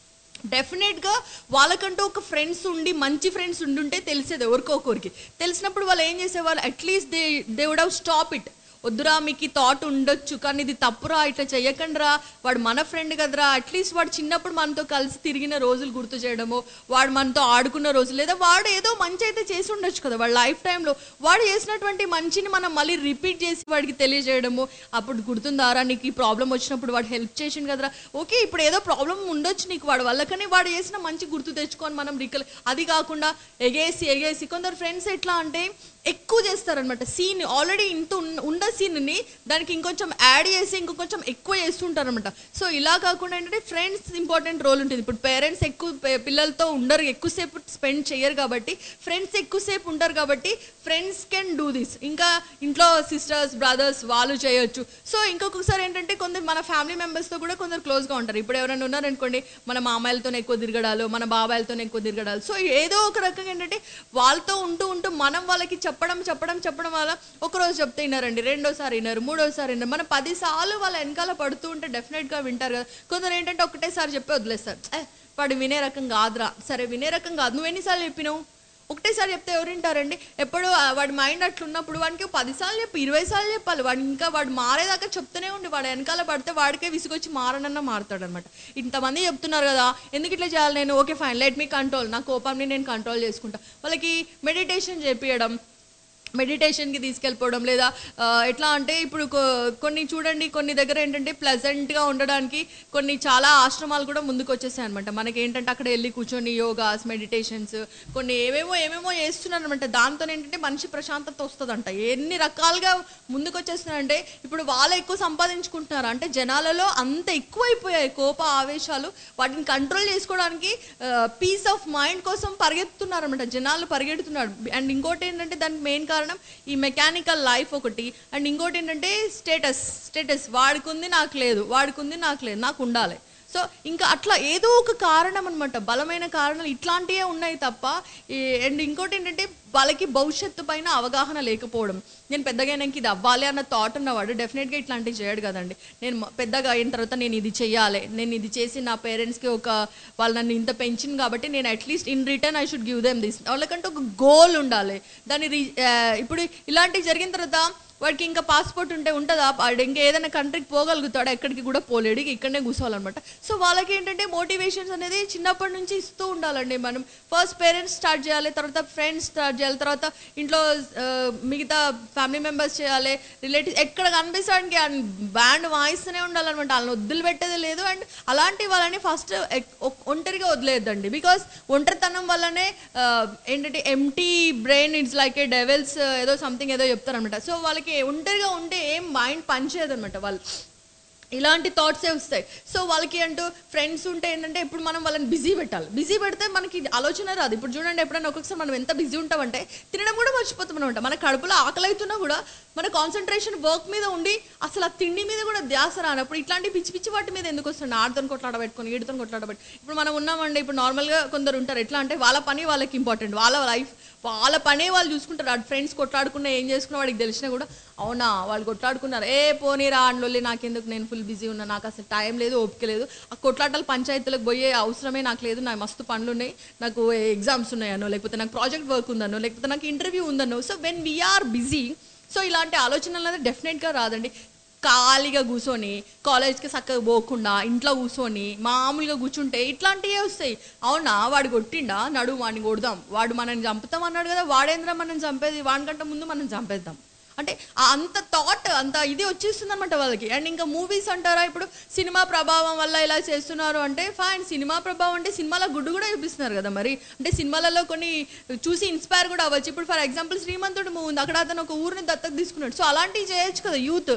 డెఫినెట్గా వాళ్ళకంటూ ఒక ఫ్రెండ్స్ ఉండి మంచి ఫ్రెండ్స్ ఉండుంటే తెలిసేది ఎవరికొకరికి. తెలిసినప్పుడు వాళ్ళు ఏం చేసేవాళ్ళు, at least they they would have stop it. వద్దురా మీకు ఈ థాట్ ఉండొచ్చు కానీ ఇది తప్పురా, ఇట్లా చెయ్యకండిరా, వాడు మన ఫ్రెండ్ కదరా. అట్లీస్ట్ వాడు చిన్నప్పుడు మనతో కలిసి తిరిగిన రోజులు గుర్తు చేయడము, వాడు మనతో ఆడుకున్న రోజులు, లేదా వాడు ఏదో మంచి అయితే చేసి ఉండొచ్చు కదా వాడు లైఫ్ టైంలో. వాడు చేసినటువంటి మంచిని మనం మళ్ళీ రిపీట్ చేసి వాడికి తెలియజేయడము. అప్పుడు గుర్తుందారా నీకు ఈ ప్రాబ్లం వచ్చినప్పుడు వాడు హెల్ప్ చేసిండు కదరా, ఓకే ఇప్పుడు ఏదో ప్రాబ్లం ఉండొచ్చు నీకు వాడు వల్ల, కానీ వాడు చేసిన మంచి గుర్తు తెచ్చుకొని మనం రికల్. అది కాకుండా ఎగేసి ఎగేసి కొందరు ఫ్రెండ్స్ ఎట్లా అంటే ఎక్కువ చేస్తారనమాట. సీన్ ఆల్రెడీ ఇంత ఉన్న సీన్ని దానికి ఇంకొంచెం యాడ్ చేసి ఇంకొంచెం ఎక్కువ చేస్తుంటారు అనమాట. సో ఇలా కాకుండా ఏంటంటే ఫ్రెండ్స్ ఇంపార్టెంట్ రోల్ ఉంటుంది. ఇప్పుడు పేరెంట్స్ ఎక్కువ పిల్లలతో ఉండరు, ఎక్కువసేపు స్పెండ్ చేయరు కాబట్టి ఫ్రెండ్స్ ఎక్కువసేపు ఉంటారు కాబట్టి ఫ్రెండ్స్ కెన్ డూ దిస్. ఇంకా ఇంట్లో సిస్టర్స్ బ్రదర్స్ వాళ్ళు చేయొచ్చు. సో ఇంకొకసారి ఏంటంటే కొందరు మన ఫ్యామిలీ మెంబర్స్తో కూడా కొందరు క్లోజ్గా ఉంటారు. ఇప్పుడు ఎవరైనా ఉన్నారనుకోండి మన మామయ్యలతోనే ఎక్కువ తిరగడాలు, మన బాబాయిలతోనే ఎక్కువ తిరగడాలు. సో ఏదో ఒక రకంగా ఏంటంటే వాళ్ళతో ఉంటూ ఉంటూ మనం వాళ్ళకి చెప్పడం చెప్పడం చెప్పడం వల్ల ఒకరోజు చెప్తే విన్నారండి, రెండోసారి విన్నారు, మూడోసారి విన్నారు. మనం పదిసార్లు వాళ్ళ వెనకాల పడుతూ ఉంటే డెఫినెట్గా వింటారు కదా. కొందరు ఏంటంటే ఒకటేసారి చెప్పి వదిలేస్తారు, ఏ వాడు వినే రకం కాదురా. సరే వినే రకం కాదు, నువ్వు ఎన్నిసార్లు చెప్పినావు, ఒకటేసారి చెప్తే ఎవరు వింటారండి. ఎప్పుడు వాడి మైండ్ అట్లున్నప్పుడు వాడికి పదిసార్లు చెప్పి ఇరవై సార్లు చెప్పాలి. వాడు ఇంకా వాడు మారేదాకా చెప్తూనే ఉండి వాడు వెనకాల పడితే వాడికే విసుగొచ్చి మారనన్నా మారుతాడు అనమాట. ఇంతమంది చెప్తున్నారు కదా ఎందుకు ఇట్లా చేయాలి నేను, okay fine let me control, నా కోపాన్ని నేను కంట్రోల్ చేసుకుంటా. వాళ్ళకి మెడిటేషన్ చేపియడం, మెడిటేషన్కి తీసుకెళ్ళిపోవడం, లేదా ఎట్లా అంటే ఇప్పుడు కొన్ని చూడండి కొన్ని దగ్గర ఏంటంటే ప్లెజెంట్గా ఉండడానికి కొన్ని చాలా ఆశ్రమాలు కూడా ముందుకు వచ్చేసాయి అనమాట. మనకి ఏంటంటే అక్కడ వెళ్ళి కూర్చొని యోగాస్ మెడిటేషన్స్ కొన్ని ఏమేమో ఏమేమో చేస్తున్నారు అనమాట. దాంతో ఏంటంటే మనిషి ప్రశాంతత వస్తుందంట. ఎన్ని రకాలుగా ముందుకు వచ్చేస్తున్నారంటే ఇప్పుడు వాళ్ళు ఎక్కువ సంపాదించుకుంటున్నారు అంటే జనాలలో అంత ఎక్కువైపోయాయి కోప ఆవేశాలు. వాటిని కంట్రోల్ చేసుకోవడానికి పీస్ ఆఫ్ మైండ్ కోసం పరిగెత్తున్నారు అనమాట, జనాలు పరిగెడుతున్నారు. అండ్ ఇంకోటి ఏంటంటే దానికి మెయిన్ కారణం ఈ మెకానికల్ లైఫ్ ఒకటి. అండ్ ఇంకోటి ఏంటంటే స్టేటస్ స్టేటస్ వాడికి నాకు లేదు, వాడికి నాకు లేదు, నాకు ఉండాలి. సో ఇంకా అట్లా ఏదో ఒక కారణం అనమాట, బలమైన కారణాలు ఇట్లాంటివే ఉన్నాయి తప్ప. అండ్ ఇంకోటి ఏంటంటే వాళ్ళకి భవిష్యత్తు పైన అవగాహన లేకపోవడం. నేను పెద్దగా అయినాక ఇది అవ్వాలి అన్న థాట్ ఉన్నవాడు డెఫినెట్గా ఇట్లాంటివి చేయడు కదండి. నేను పెద్దగా అయిన తర్వాత నేను ఇది చేయాలి, నేను ఇది చేసి నా పేరెంట్స్కి ఒక వాళ్ళు నన్ను ఇంత పెంచింది కాబట్టి నేను at least in return I should give them this. వాళ్ళకంటే ఒక గోల్ ఉండాలి. దాన్ని ఇప్పుడు ఇలాంటివి జరిగిన తర్వాత వాడికి ఇంకా పాస్పోర్ట్ ఉంటే ఉంటుందా, వాడు ఇంకా ఏదైనా కంట్రీకి పోగలుగుతాడా, ఎక్కడికి కూడా పోలేడు, ఇక్కడనే కూర్చోవాలన్నమాట. సో వాళ్ళకి ఏంటంటే మోటివేషన్స్ అనేది చిన్నప్పటి నుంచి ఇస్తూ ఉండాలండి. మనం ఫస్ట్ పేరెంట్స్ స్టార్ట్ చేయాలి, తర్వాత ఫ్రెండ్స్ స్టార్ట్ చేయాలి, తర్వాత ఇంట్లో మిగతా ఫ్యామిలీ మెంబర్స్ చేయాలి, రిలేటివ్స్ ఎక్కడ కనిపిస్తానికి బ్యాండ్ వాయిస్తూనే ఉండాలన్నమాట. వాళ్ళని వదిలి పెట్టేది లేదు. అండ్ అలాంటి వాళ్ళని ఫస్ట్ ఒంటరిగా వదిలేద్దండి. బికాస్ ఒంటరితనం వల్లనే ఏంటంటే empty brain it's like a devils ఏదో సంథింగ్ ఏదో చెప్తారనమాట. సో వాళ్ళకి ఒంటరిగా ఉంటే ఏం మైండ్ పనిచేయదు అనమాట, వాళ్ళు ఇలాంటి థాట్సే వస్తాయి. సో వాళ్ళకి అంటూ ఫ్రెండ్స్ ఉంటే ఏంటంటే ఇప్పుడు మనం వాళ్ళని బిజీ పెట్టాలి. బిజీ పెడితే మనకి ఆలోచన రాదు. ఇప్పుడు చూడండి ఎప్పుడైనా ఒక్కొక్కసారి మనం ఎంత బిజీ ఉంటామంటే తినడం కూడా మర్చిపోతాం అనమాట. మన కడుపులో ఆకలి అవుతున్నా కూడా మన కాన్సన్ట్రేషన్ వర్క్ మీద ఉండి అసలు ఆ తిండి మీద కూడా ధ్యాస రానప్పుడు ఇట్లాంటి పిచ్చి పిచ్చి వాటి మీద ఎందుకు వస్తుంది, ఆడుతో కొట్లాడబెట్టుకొని ఈడుతో కొట్లాడబెట్టి. ఇప్పుడు మనం ఉన్నామండి, ఇప్పుడు నార్మల్గా కొందరు ఉంటారు ఎట్లా అంటే వాళ్ళ పని వాళ్ళకి ఇంపార్టెంట్, వాళ్ళ లైఫ్ వాళ్ళ పనే వాళ్ళు చూసుకుంటారు. ఆ ఫ్రెండ్స్ కొట్లాడుకున్నా ఏం చేసుకున్నా వాడికి తెలిసినా కూడా అవునా వాళ్ళు కొట్లాడుకున్నారు, ఏ పోనీరా అండ్లొల్లి నాకెందుకు, నేను ఫుల్ బిజీ ఉన్నా, నాకు అసలు టైం లేదు, ఓపిక లేదు, ఆ కొట్లాటలు పంచాయతీలకు పోయే అవసరమే నాకు లేదు, నాకు మస్తు పనులు ఉన్నాయి, నాకు ఎగ్జామ్స్ ఉన్నాయనో, లేకపోతే నాకు ప్రాజెక్ట్ వర్క్ ఉందనో, లేకపోతే నాకు ఇంటర్వ్యూ ఉందనో. So when we are busy, so ఇలాంటి ఆలోచనలు అనేది డెఫినెట్గా రాదండి. ఖాళీగా కూర్చొని కాలేజ్కి చక్కగా పోకుండా ఇంట్లో కూర్చొని మామూలుగా కూర్చుంటే ఇట్లాంటివే వస్తాయి. అవునా వాడు కొట్టిండా, నడు వాడిని కొడదాం, వాడు మనల్ని చంపుతాం అన్నాడు కదా, వాడేంద్ర మనం చంపేది, వాడికంటే ముందు మనం చంపేద్దాం అంటే అంత థాట్ అంత ఇది వచ్చేస్తుంది అనమాట వాళ్ళకి. అండ్ ఇంకా మూవీస్ అంటారా, ఇప్పుడు సినిమా ప్రభావం వల్ల ఇలా చేస్తున్నారు అంటే ఫైన్, సినిమా ప్రభావం అంటే సినిమాలో గుడ్డు కూడా చూపిస్తున్నారు కదా మరి, అంటే సినిమాలలో కొన్ని చూసి ఇన్స్పైర్ కూడా అవ్వచ్చు. ఇప్పుడు ఫర్ ఎగ్జాంపుల్ శ్రీమంతుడు మూవీ ఉంది, అక్కడ అతను ఒక ఊరిని దత్తకు తీసుకున్నాడు. సో అలాంటివి చేయొచ్చు కదా యూత్.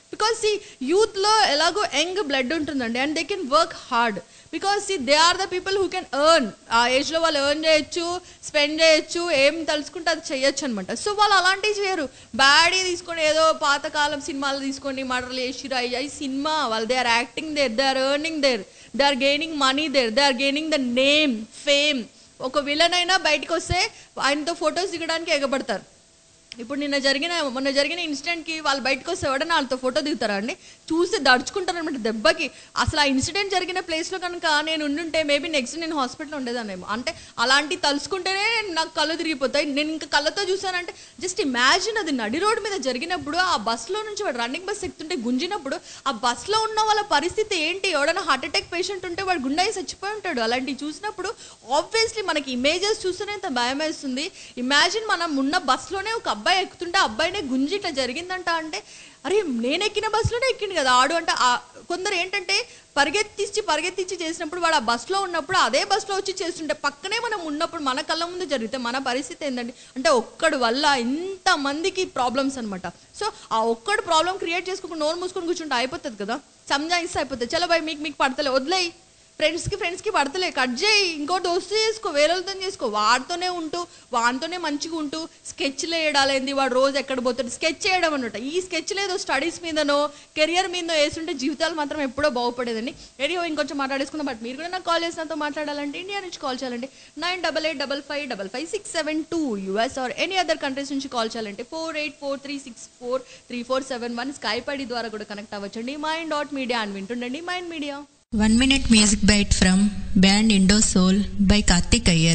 బికాస్ సి యూత్లో ఎలాగో యంగ్ బ్లడ్ ఉంటుందండి and they can work hard because see they are the people who can earn. ఆ ఏజ్లో వాళ్ళు ఎర్న్ చేయొచ్చు, స్పెండ్ చేయొచ్చు, ఏం తలుచుకుంటే అది చేయొచ్చు అనమాట. సో వాళ్ళు అలాంటివి చేయరు. బ్యాడీ తీసుకొని ఏదో పాతకాలం సినిమాలు తీసుకొని మర్డర్లు చేసిరు, అవి సినిమా. వాళ్ళు they are acting there, they are earning there, they are gaining money there, they are gaining the name, fame. ఒక విలన్ అయినా బయటకు వస్తే ఆయనతో ఫొటోస్ దిగడానికి ఎగబడతారు. ఇప్పుడు నిన్న జరిగిన మొన్న జరిగిన ఇన్సిడెంట్కి వాళ్ళు బయటకు వస్తే ఎవడన్నా వాళ్ళతో ఫోటో దిగుతారా అండి? చూసి దడుచుకుంటారు అనమాట దెబ్బకి. అసలు ఆ ఇన్సిడెంట్ జరిగిన ప్లేస్లో కనుక నేను ఉండుంటే మేబీ నెక్స్ట్ నేను హాస్పిటల్లో ఉండేదాన్నేమో. అంటే అలాంటి తలుసుకుంటేనే నాకు కళ్ళు తిరిగిపోతాయి. నేను ఇంకా కళ్ళతో చూసానంటే జస్ట్ ఇమాజిన్, అది నడి రోడ్డు మీద జరిగినప్పుడు ఆ బస్సులో నుంచి వాడు రన్నింగ్ బస్ ఎక్కుతుంటే గుంజినప్పుడు ఆ బస్సులో ఉన్న వాళ్ళ పరిస్థితి ఏంటి? ఎవడైనా హార్ట్ అటాక్ పేషెంట్ ఉంటే వాడు గుండె అయి చచ్చిపోయి ఉంటాడు. అలాంటివి చూసినప్పుడు ఆబ్వియస్లీ మనకి ఇమేజెస్ చూస్తేనే ఇంత భయం వేస్తుంది. ఇమాజిన్ మనం ఉన్న బస్సులోనే ఒక అబ్బాయి ఎక్కుతుంటే అబ్బాయినే గుంజి ఇట్లా జరిగిందంట అంటే, అరే నేను ఎక్కిన బస్సులోనే ఎక్కిండు కదా ఆడు అంటే. కొందరు ఏంటంటే పరిగెత్తిచ్చి పరిగెత్తిచ్చి చేసినప్పుడు వాడు ఆ బస్సులో ఉన్నప్పుడు అదే బస్సులో వచ్చి చేస్తుంటే పక్కనే మనం ఉన్నప్పుడు మన కళ్ళ ముందు జరిగితే మన పరిస్థితి ఏంటండి అంటే ఒక్కడి వల్ల ఇంతమందికి ప్రాబ్లమ్స్ అనమాట. సో ఆ ఒక్కడు ప్రాబ్లం క్రియేట్ చేసుకోకుండా నోరు మూసుకొని కూర్చుంటే అయిపోతుంది కదా, సంజాయిస్తే అయిపోతుంది. చలో భయ్ మీకు మీకు పడతలే, వదిలేయి. ఫ్రెండ్స్కి ఫ్రెండ్స్కి పడతలే, కట్ చేయి, ఇంకో దోస్తు చేసుకో, వేరేతో చేసుకో. వాడితోనే ఉంటూ వాడితోనే మంచిగా ఉంటూ స్కెచ్లు వేయడాలేంది, వాడు రోజు ఎక్కడ పోతాడు స్కెచ్ చేయడం అనమాట. ఈ స్కెచ్లు ఏదో స్టడీస్ మీదనో కెరియర్ మీదనో వేస్తుంటే జీవితాలు మాత్రం ఎప్పుడో బాగుపడేదండి. ఏరియో ఇంకొంచెం మాట్లాడేసుకుందాం. బట్ మీరు కూడా నాకు కాల్ చేసి నాతో మాట్లాడాలంటే ఇండియా నుంచి కాల్ చేయాలంటే nine double eight double five double five six seven two US or any other countries నుంచి కాల్ చేయాలంటే four eight four three six four three four seven one Skype ID ద్వారా కూడా connect అవ్వచ్చండి. Mind dot media అని వింటుండండి. Mind media. One minute music bite from band Indo Soul by Karthik Iyer.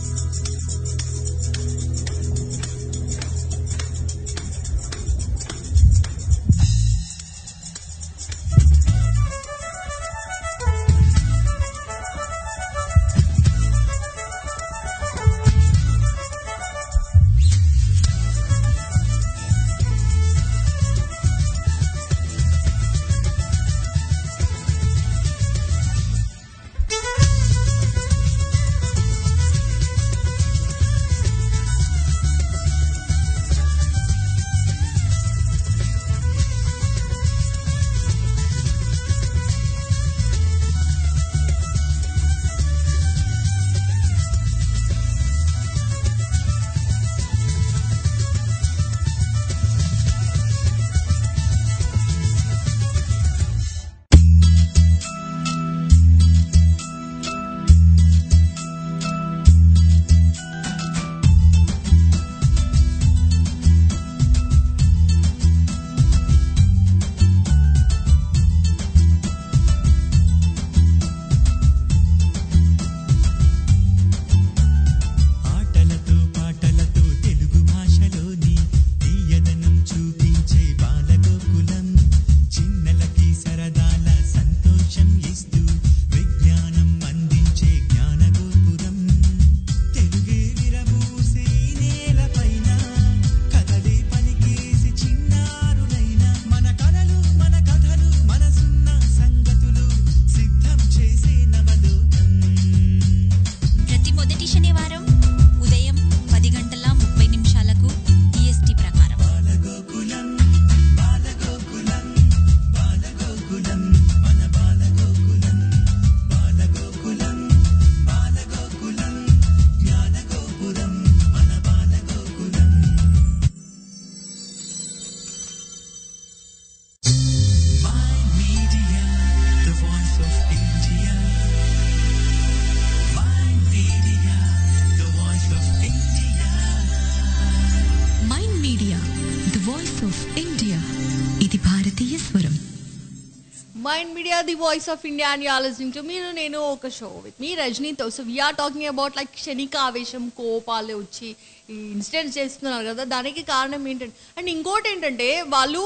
Mind Media, the voice of India, and you are listening to Meeru Nenu Oka show with me, Rajni. So we are talking about like Kshanika Avesham, కోపాలు వచ్చి ఈ incidents చేస్తున్నారు కదా, దానికి కారణం ఏంటంటే and ఇంకోటి ఏంటంటే వాళ్ళు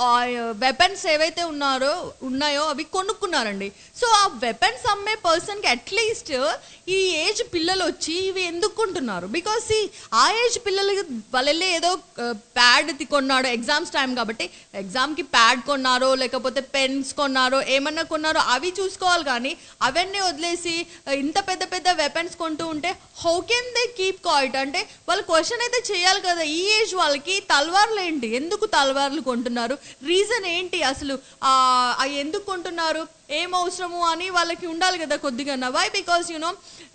వెపన్స్ ఏవైతే ఉన్నారో ఉన్నాయో అవి కొనుక్కున్నారండి. సో ఆ వెపన్స్ అమ్మే పర్సన్కి అట్లీస్ట్ ఈ ఏజ్ పిల్లలు వచ్చి ఇవి ఎందుకు కొంటున్నారు? బికాస్ ఆ ఏజ్ పిల్లలకి వాళ్ళే ఏదో ప్యాడ్ కొన్నారో ఎగ్జామ్స్ టైం కాబట్టి ఎగ్జామ్కి ప్యాడ్ కొన్నారో లేకపోతే పెన్స్ కొన్నారో ఏమన్నా కొన్నారో అవి చూసుకోవాలి. కానీ అవన్నీ వదిలేసి ఇంత పెద్ద పెద్ద వెపన్స్ కొంటూ ఉంటే how can they keep quiet? అంటే వాళ్ళు క్వశ్చన్ అయితే చేయాలి కదా, ఈ ఏజ్ వాళ్ళకి తల్వార్లు ఏంటి, ఎందుకు తల్వార్లు కొంటున్నారు, రీజన్ ఏంటి, అసలు అవి ఎందుకు కొంటున్నారు, ఏం అవసరము అని వాళ్ళకి ఉండాలి కదా కొద్దిగా. Why because you know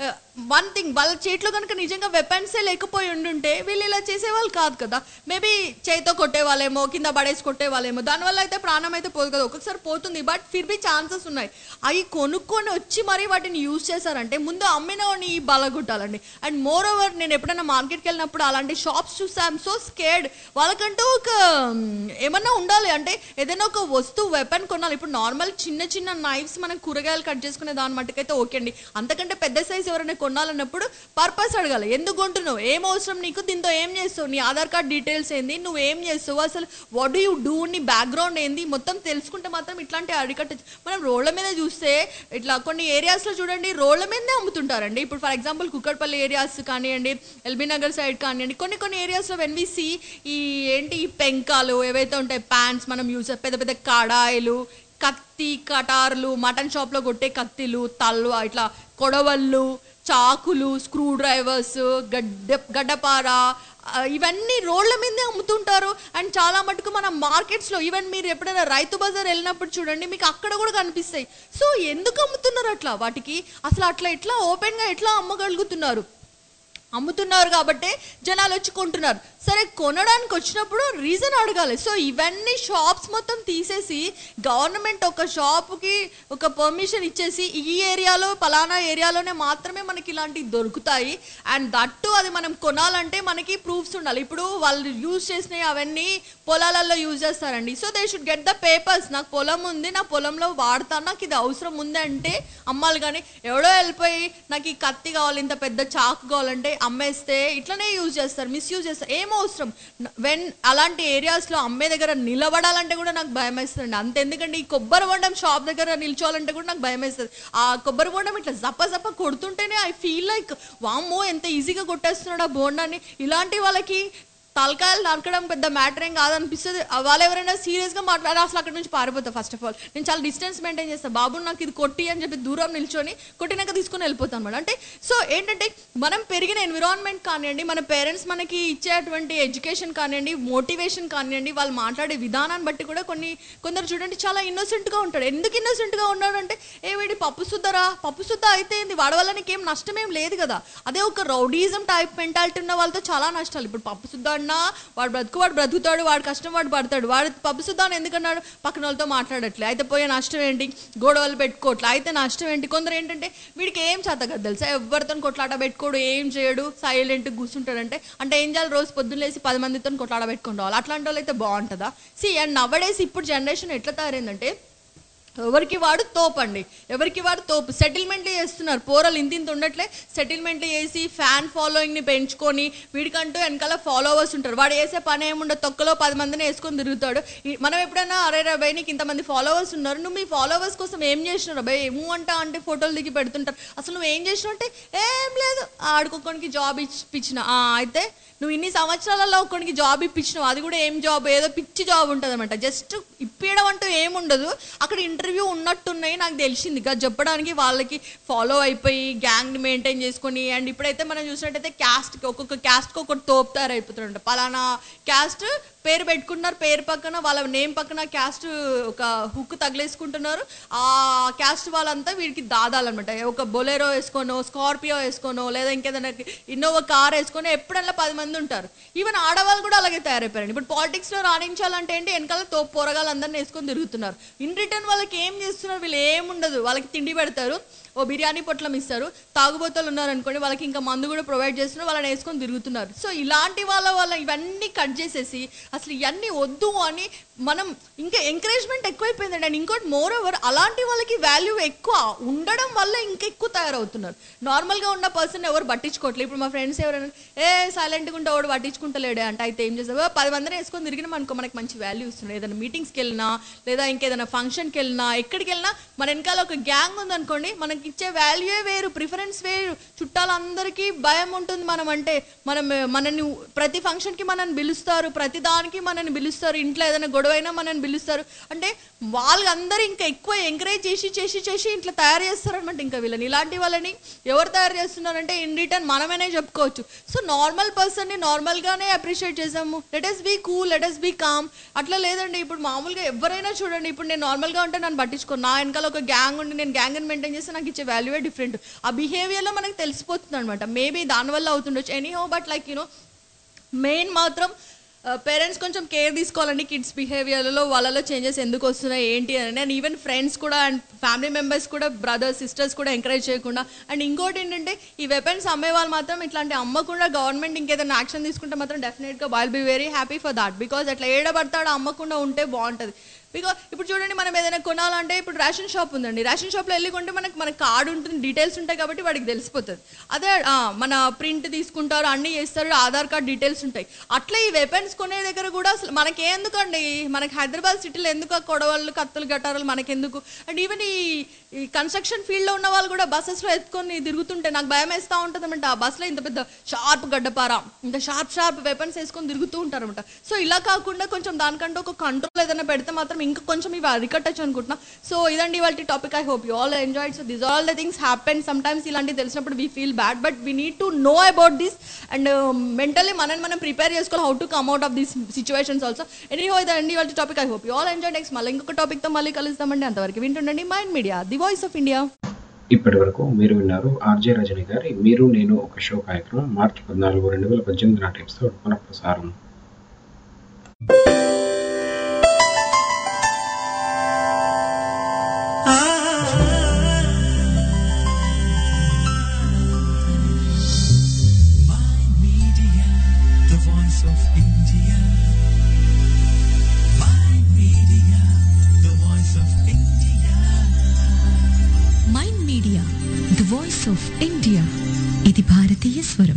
one thing, వాళ్ళ చేతిలో కనుక నిజంగా వెపన్సే లేకపోయి ఉండుంటే వీళ్ళు ఇలా చేసేవాళ్ళు కాదు కదా. మేబీ చేతితో కొట్టేవాళ్ళేమో, కింద పడేసి కొట్టేవాళ్ళేమో, దానివల్ల అయితే ప్రాణం అయితే పోదు కదా, ఒక్కొక్కసారి పోతుంది, బట్ ఫిర్ బి ఛాన్సెస్ ఉన్నాయి. అవి కొనుక్కొని వచ్చి మరీ వాటిని యూజ్ చేశారంటే ముందు అమ్మినవాడిని బలగొట్టాలండి. అండ్ మోర్ ఓవర్ నేను ఎప్పుడైనా మార్కెట్కి వెళ్ళినప్పుడు అలాంటి షాప్స్ చూస్తే ఐఎమ్ సో స్కేర్డ్. వాళ్ళకంటూ ఒక ఏమన్నా ఉండాలి, అంటే ఏదైనా ఒక వస్తువు వెపన్ కొనాలి. ఇప్పుడు నార్మల్ చిన్న చిన్న నైఫ్స్ మనం కూరగాయలు కట్ చేసుకునే దాని మట్టుకైతే ఓకే అండి. అంతకంటే పెద్ద సైజ్ ఎవరైనా కొనాలన్నప్పుడు పర్పస్ అడగాలి, ఎందుకు కొంటున్నావు, ఏం అవసరం నీకు, దీంతో ఏం చేస్తావు, నీ ఆధార్ కార్డ్ డీటెయిల్స్ ఏంది, నువ్వు ఏం చేస్తావు, అసలు వాట్ డూ యూ డూ, నీ బ్యాక్గ్రౌండ్ ఏంది, మొత్తం తెలుసుకుంటే మాత్రం ఇట్లాంటి అడికట్టచ్చు. మనం రోడ్ల మీద చూస్తే ఇట్లా కొన్ని ఏరియాస్లో చూడండి రోడ్ల మీదనే అమ్ముతుంటారండి. ఇప్పుడు ఫర్ ఎగ్జాంపుల్ కుక్కట్పల్లి ఏరియాస్ కానివ్వండి, ఎల్బీ నగర్ సైడ్ కానివ్వండి, కొన్ని కొన్ని ఏరియాస్లో వెన్ వి సీ ఈ ఏంటి ఈ పెంకాలు ఏవైతే ఉంటాయి, ప్యాన్స్ మనం యూజ్ పెద్ద పెద్ద కడాయిలు, కత్తి కటార్లు, మటన్ షాప్లో కొట్టే కత్తిలు, తల్వ, ఇట్లా కొడవళ్ళు, చాకులు, స్క్రూ డ్రైవర్స్, గడ్డ గడ్డపార, ఇవన్నీ రోడ్ల మీదే అమ్ముతుంటారు. అండ్ చాలా మటుకు మన మార్కెట్స్లో ఈవెన్ మీరు ఎప్పుడైనా రైతు బజార్ వెళ్ళినప్పుడు చూడండి, మీకు అక్కడ కూడా కనిపిస్తాయి. సో ఎందుకు అమ్ముతున్నారు అట్లా, వాటికి అసలు అట్లా ఎట్లా ఓపెన్గా ఎట్లా అమ్మగలుగుతున్నారు, అమ్ముతున్నారు కాబట్టి జనాలు వచ్చి కొంటున్నారు. సరే కొనడానికి వచ్చినప్పుడు రీజన్ అడగాలి. సో ఇవన్నీ షాప్స్ మొత్తం తీసేసి గవర్నమెంట్ ఒక షాప్కి ఒక పర్మిషన్ ఇచ్చేసి ఈ ఏరియాలో పలానా ఏరియాలోనే మాత్రమే మనకి ఇలాంటివి దొరుకుతాయి, అండ్ దట్టు అది మనం కొనాలంటే మనకి ప్రూఫ్స్ ఉండాలి. ఇప్పుడు వాళ్ళు యూజ్ చేసినవి అవన్నీ పొలాలలో యూజ్ చేస్తారండి. So they should get the papers, నాకు పొలం ఉంది, నా పొలంలో వాడతాను, నాకు ఇది అవసరం ఉంది అంటే అమ్మాలి. కానీ ఎవడో వెళ్ళిపోయి నాకు ఈ కత్తి కావాలి, ఇంత పెద్ద చాకు కావాలంటే అమ్మేస్తే ఇట్లనే యూజ్ చేస్తారు, మిస్యూజ్ చేస్తారు. ఏం అవసరం, వెన్ అలాంటి ఏరియాస్లో అమ్మే దగ్గర నిలబడాలంటే కూడా నాకు భయం వేస్తుంది. అంత ఎందుకంటే ఈ కొబ్బరి బొండం షాప్ దగ్గర నిల్చోవాలంటే కూడా నాకు భయం వేస్తుంది. ఆ కొబ్బరి బొండం ఇట్లా జప్ప జప్ప కొడుతుంటేనే ఐ ఫీల్ లైక్ వామ్మో ఎంత ఈజీగా కొట్టేస్తున్నాడు ఆ బోండాన్ని. ఇలాంటి వాళ్ళకి తలకాయలు నరకడం పెద్ద మ్యాటర్ ఏం కాదనిపిస్తుంది. వాళ్ళు ఎవరైనా సీరియస్గా మాట్లాడారు అసలు అక్కడ నుంచి పారిపోతా. ఫస్ట్ ఆఫ్ ఆల్ నేను చాలా డిస్టెన్స్ మెయింటైన్ చేస్తాను, బాబు నాకు ఇది కొట్టి అని చెప్పి దూరం నిల్చొని కొట్టినాక తీసుకుని వెళ్ళిపోతాను అనమాట. అంటే సో ఏంటంటే మనం పెరిగిన ఎన్విరాన్మెంట్ కానివ్వండి, మన పేరెంట్స్ మనకి ఇచ్చేటువంటి ఎడ్యుకేషన్ కానివ్వండి, మోటివేషన్ కానివ్వండి, వాళ్ళు మాట్లాడే విధానాన్ని బట్టి కూడా కొన్ని కొందరు చూడండి చాలా ఇన్నోసెంట్గా ఉంటాడు. ఎందుకు ఇన్నోసెంట్గా ఉన్నాడు అంటే ఏ వీడి పప్పు సుద్దరా, పప్పు సుద్ద అయితే ఏంది, వాడి వల్ల నీకేం నష్టమేం లేదు కదా. అదే ఒక రౌడీజం టైప్ మెంటాలిటీ ఉన్న వాళ్ళతో చాలా నష్టాలు. ఇప్పుడు పప్పు సుద్ద వాడు బ్రతుకు వాడు బ్రతుకుతాడు, వాడు కష్టం వాడు పడతాడు, వాడు పప్పు సుద్దాన్ని ఎందుకన్నాడు, పక్కన వాళ్ళతో మాట్లాడట్లే, అయితే పోయే నష్టం ఏంటి, గొడవలు పెట్టుకోవట్లే, అయితే నష్టం ఏంటి. కొందరు ఏంటంటే వీడికి ఏం చేత కదా తెలుసా, ఎవరితో కొట్లాట పెట్టుకోడు, ఏం చేయడు, సైలెంట్ కూర్చుంటాడంటే అంటే ఏం చేయాలి, రోజు పొద్దున్న లేసి పది మందితో కొట్లాట పెట్టుకుని రావాలి. అట్లాంటి వాళ్ళు అయితే బాగుంటుందా. సి అండ్ నవడేస్ ఇప్పుడు జనరేషన్ ఎట్లా తయారైందంటే ఎవరికి వాడు తోపండి, ఎవరికి వాడు తోపు. సెటిల్మెంట్లు చేస్తున్నారు పోరలు, ఇంత ఇంత ఉండట్లే సెటిల్మెంట్లు చేసి ఫ్యాన్ ఫాలోయింగ్ని పెంచుకొని వీడికంటూ వెనకాల ఫాలోవర్స్ ఉంటారు. వాడు వేసే పని ఏముండదు, తొక్కలో పది మందిని వేసుకొని తిరుగుతాడు. మనం ఎప్పుడైనా అరే రా భయ్ నీకు ఇంతమంది ఫాలోవర్స్ ఉన్నారు, నువ్వు మీ ఫాలోవర్స్ కోసం ఏం చేసినారు భయ్, ఏమో అంట అంటే ఫోటోలు దిగి పెడుతుంటారు. అసలు నువ్వు ఏం చేసినావు అంటే ఏం లేదు, ఆడుకోనికి జాబ్ ఇప్పించిన, అయితే నువ్వు ఇన్ని సంవత్సరాలలో ఒకరికి జాబ్ ఇప్పించినావు, అది కూడా ఏం జాబ్, ఏదో పిచ్చి జాబ్ ఉంటుంది అనమాట. జస్ట్ ఇప్పించడం అంటూ ఏముండదు, అక్కడ ఇంటర్వ్యూ ఉన్నట్టున్నాయి నాకు తెలిసింది కదా చెప్పడానికి. వాళ్ళకి ఫాలో అయిపోయి గ్యాంగ్ని మెయింటైన్ చేసుకొని, అండ్ ఇప్పుడైతే మనం చూసినట్టయితే క్యాస్ట్కి ఒక్కొక్క క్యాస్ట్కి ఒక్కొక్క తోపుతారు అయిపోతుంట. పలానా క్యాస్ట్ పేరు పెట్టుకుంటున్నారు, పేరు పక్కన వాళ్ళ నేమ్ పక్కన క్యాస్ట్ ఒక హుక్ తగిలేసుకుంటున్నారు. ఆ క్యాస్ట్ వాళ్ళంతా వీడికి దాదాలన్నమాట. ఒక బొలెరో వేసుకోనో, స్కార్పియో వేసుకోనో, లేదా ఇంకేదైనా ఇన్నోవా కార్ వేసుకొని ఎప్పుడల్లా పది మంది ఉంటారు. ఈవెన్ ఆడవాళ్ళు కూడా అలాగే తయారైపోయారండి. ఇప్పుడు పాలిటిక్స్లో రాణించాలంటే ఏంటి, వెనకాల తో పోరగాళ్ళందరినీ వేసుకొని తిరుగుతున్నారు. ఇన్ రిటర్న్ వాళ్ళకి ఏం చేస్తున్నారు, వీళ్ళు ఏముండదు, వాళ్ళకి తిండి పెడతారు, ఓ బిర్యానీ పొట్లం ఇస్తారు, తాగుబోతలు ఉన్నారనుకోండి వాళ్ళకి ఇంకా మందు కూడా ప్రొవైడ్ చేస్తున్నారు, వాళ్ళని వేసుకొని తిరుగుతున్నారు. సో ఇలాంటి వాళ్ళ వల్ల ఇవన్నీ కట్ చేసేసి అసలు ఇవన్నీ వద్దు అని మనం ఇంకా ఎంకరేజ్మెంట్ ఎక్కువైపోయిందండి. అండ్ ఇంకోటి మోర్ ఓవర్ అలాంటి వాళ్ళకి వాల్యూ ఎక్కువ ఉండడం వల్ల ఇంకా ఎక్కువ తయారవుతున్నారు. నార్మల్గా ఉన్న పర్సన్ ఎవరు పట్టించుకోవట్లేదు. ఇప్పుడు మా ఫ్రెండ్స్ ఎవరైనా ఏ సైలెంట్గా ఉంటే ఎవడు పట్టించుకుంటలేడే అంటే అయితే ఏం చేస్తావు, పది మందిని వేసుకొని తిరిగినా మనకు మనకు మంచి వాల్యూ ఇస్తున్నాడు. ఏదైనా మీటింగ్స్కి వెళ్ళినా లేదా ఇంకేదైనా ఫంక్షన్కి వెళ్ళినా ఎక్కడికి వెళ్ళినా మన వెనకాల ఒక గ్యాంగ్ ఉందనుకోండి, మనకి ఇచ్చే వాల్యూయే వేరు, ప్రిఫరెన్స్ వేరు. చుట్టాలందరికీ భయం ఉంటుంది మనం అంటే, మనం మనని ప్రతి ఫంక్షన్కి మనల్ని పిలుస్తారు, ప్రతి దాని దానికి మనల్ని పిలుస్తారు, ఇంట్లో ఏదైనా గొడవ అయినా మనల్ని పిలుస్తారు. అంటే వాళ్ళందరూ ఇంకా ఎక్కువ ఎంకరేజ్ చేసి చేసి చేసి ఇంట్లో తయారు చేస్తారనమాట ఇంకా వీళ్ళని. ఇలాంటి వాళ్ళని ఎవరు తయారు చేస్తున్నారంటే ఇన్ రిటర్న్ మనమేనే చెప్పుకోవచ్చు. సో నార్మల్ పర్సన్ని నార్మల్గానే అప్రిషియేట్ చేసాము. Let us be cool, let us be calm. అట్లా లేదండి. ఇప్పుడు మామూలుగా ఎవరైనా చూడండి, ఇప్పుడు నేను నార్మల్గా ఉంటే నన్ను పట్టించుకోను, నా వెనకాల ఒక గ్యాంగ్ ఉండి నేను గ్యాంగ్ని మెయింటైన్ చేస్తే నాకు ఇచ్చే వాల్యూవే డిఫరెంట్. ఆ బిహేవియర్లో మనకు తెలిసిపోతుంది అనమాట. మేబీ దానివల్ల అవుతుండొచ్చు anyhow. But like you know main మాత్రం పేరెంట్స్ కొంచెం కేర్ తీసుకోవాలండి కిడ్స్ బిహేవియర్లో, వాళ్ళలో చేంజెస్ ఎందుకు వస్తున్నాయి ఏంటి అని. అండ్ ఈవెన్ ఫ్రెండ్స్ కూడా అండ్ ఫ్యామిలీ మెంబర్స్ కూడా, బ్రదర్స్ సిస్టర్స్ కూడా ఎంకరేజ్ చేయకుండా. అండ్ ఇంకోటి ఏంటంటే ఈ వెపన్స్ అమ్మే వాళ్ళు మాత్రం ఇట్లాంటి అమ్మకుండా గవర్నమెంట్ ఇంకేదైనా యాక్షన్ తీసుకుంటే మాత్రం డెఫినెట్గా I'll be very happy for that. Because అట్లా ఏడబడతాడో అమ్మకుండా ఉంటే బాగుంటుంది. బికాజ్ ఇప్పుడు చూడండి, మనం ఏదైనా కొనాలంటే ఇప్పుడు రేషన్ షాప్ ఉందండి, రేషన్ షాప్లో వెళ్ళి కొంటే మనకు మన కార్డు ఉంటుంది, డీటెయిల్స్ ఉంటాయి కాబట్టి వాడికి తెలిసిపోతుంది. అదే మన ప్రింట్ తీసుకుంటారు, అన్నీ చేస్తారు, ఆధార్ కార్డ్ డీటెయిల్స్ ఉంటాయి. అట్లా ఈ వెపన్స్ కొనే దగ్గర కూడా అసలు మనకి ఎందుకండి, మనకి హైదరాబాద్ సిటీలో ఎందుకు ఆ కొడవళ్ళు కత్తులు గట్టారాలు మనకెందుకు. అండ్ ఈవెన్ ఈ ఈ కన్స్ట్రక్షన్ ఫీల్డ్లో ఉన్న వాళ్ళు కూడా బస్సెస్లో ఎత్తుకొని తిరుగుతుంటే నాకు భయం వేస్తూ ఉంటుంది అనమాట. ఆ బస్సులో ఇంత పెద్ద షార్ప్ గడ్డపార, ఇంత షార్ప్ షార్ప్ వెపన్స్ వేసుకొని తిరుగుతూ ఉంటారు అనమాట. సో ఇలా కాకుండా కొంచెం దానికంటే ఒక కంట్రోల్ ఏదైనా పెడితే మాత్రం ఇంకా కొంచెం ఇవి అరికట్టచ్చు అనుకుంటున్నా. సో ఇదండి ఇవాళ topic. I hope you all enjoyed. So this all the things happen. Sometimes ఇలాంటివి తెలిసినప్పుడు we feel bad, but we need to know about this and mentally మనని మనం ప్రిపేర్ చేసుకోవాలి how to come out of these situations also. Anyhow ఇదండి ఇవాళ topic. I hope you all enjoy. Next మళ్ళీ ఇంకొక టాపిక్తో మళ్ళీ కలుస్తామండి. అంతవరకు వింటుండండి mind media, the voice of India. ఇప్పటి వరకు మీరు విన్నారు ఆర్జే రజని గారి మీరు నేను ఒక షో కార్యక్రమం మార్చి పద్నాలుగు రెండు వేల పద్దెనిమిది నాటి ఎపిసోడ్ పునఃప్రసారం. వాయిస్ ఆఫ్ ఇండియా, ఇది భారతీయ స్వరం.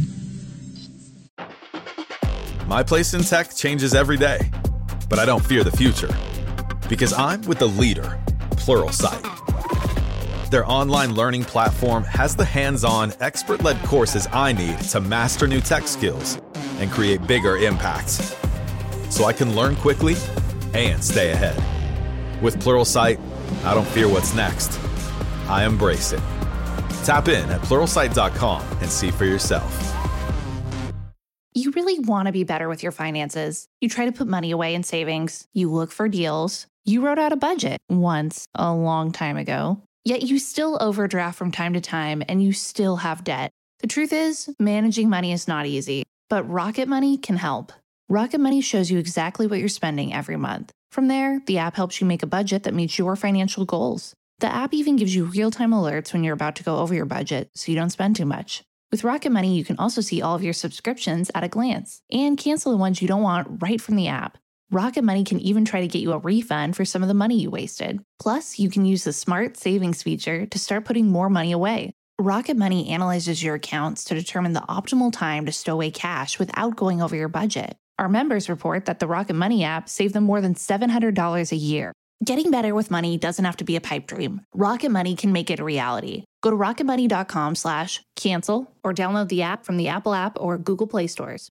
My place in tech changes every day, but I don't fear the future because I'm with the leader, Pluralsight. Their online learning platform has the hands-on, expert-led courses I need to master new tech skills and create bigger impacts, so I can learn quickly and stay ahead. With Pluralsight, I don't fear what's next. I embrace it. Tap in at pluralsight dot com and see for yourself. You really want to be better with your finances. You try to put money away in savings. You look for deals. You wrote out a budget once a long time ago. Yet you still overdraft from time to time and you still have debt. The truth is, managing money is not easy, but Rocket Money can help. Rocket Money shows you exactly what you're spending every month. From there, the app helps you make a budget that meets your financial goals. The app even gives you real-time alerts when you're about to go over your budget, so you don't spend too much. With Rocket Money, you can also see all of your subscriptions at a glance and cancel the ones you don't want right from the app. Rocket Money can even try to get you a refund for some of the money you wasted. Plus, you can use the Smart Savings feature to start putting more money away. Rocket Money analyzes your accounts to determine the optimal time to stow away cash without going over your budget. Our members report that the Rocket Money app saved them more than seven hundred dollars a year. Getting better with money doesn't have to be a pipe dream. Rocket Money can make it a reality. Go to rocketmoney dot com slash cancel or download the app from the Apple app or Google Play stores.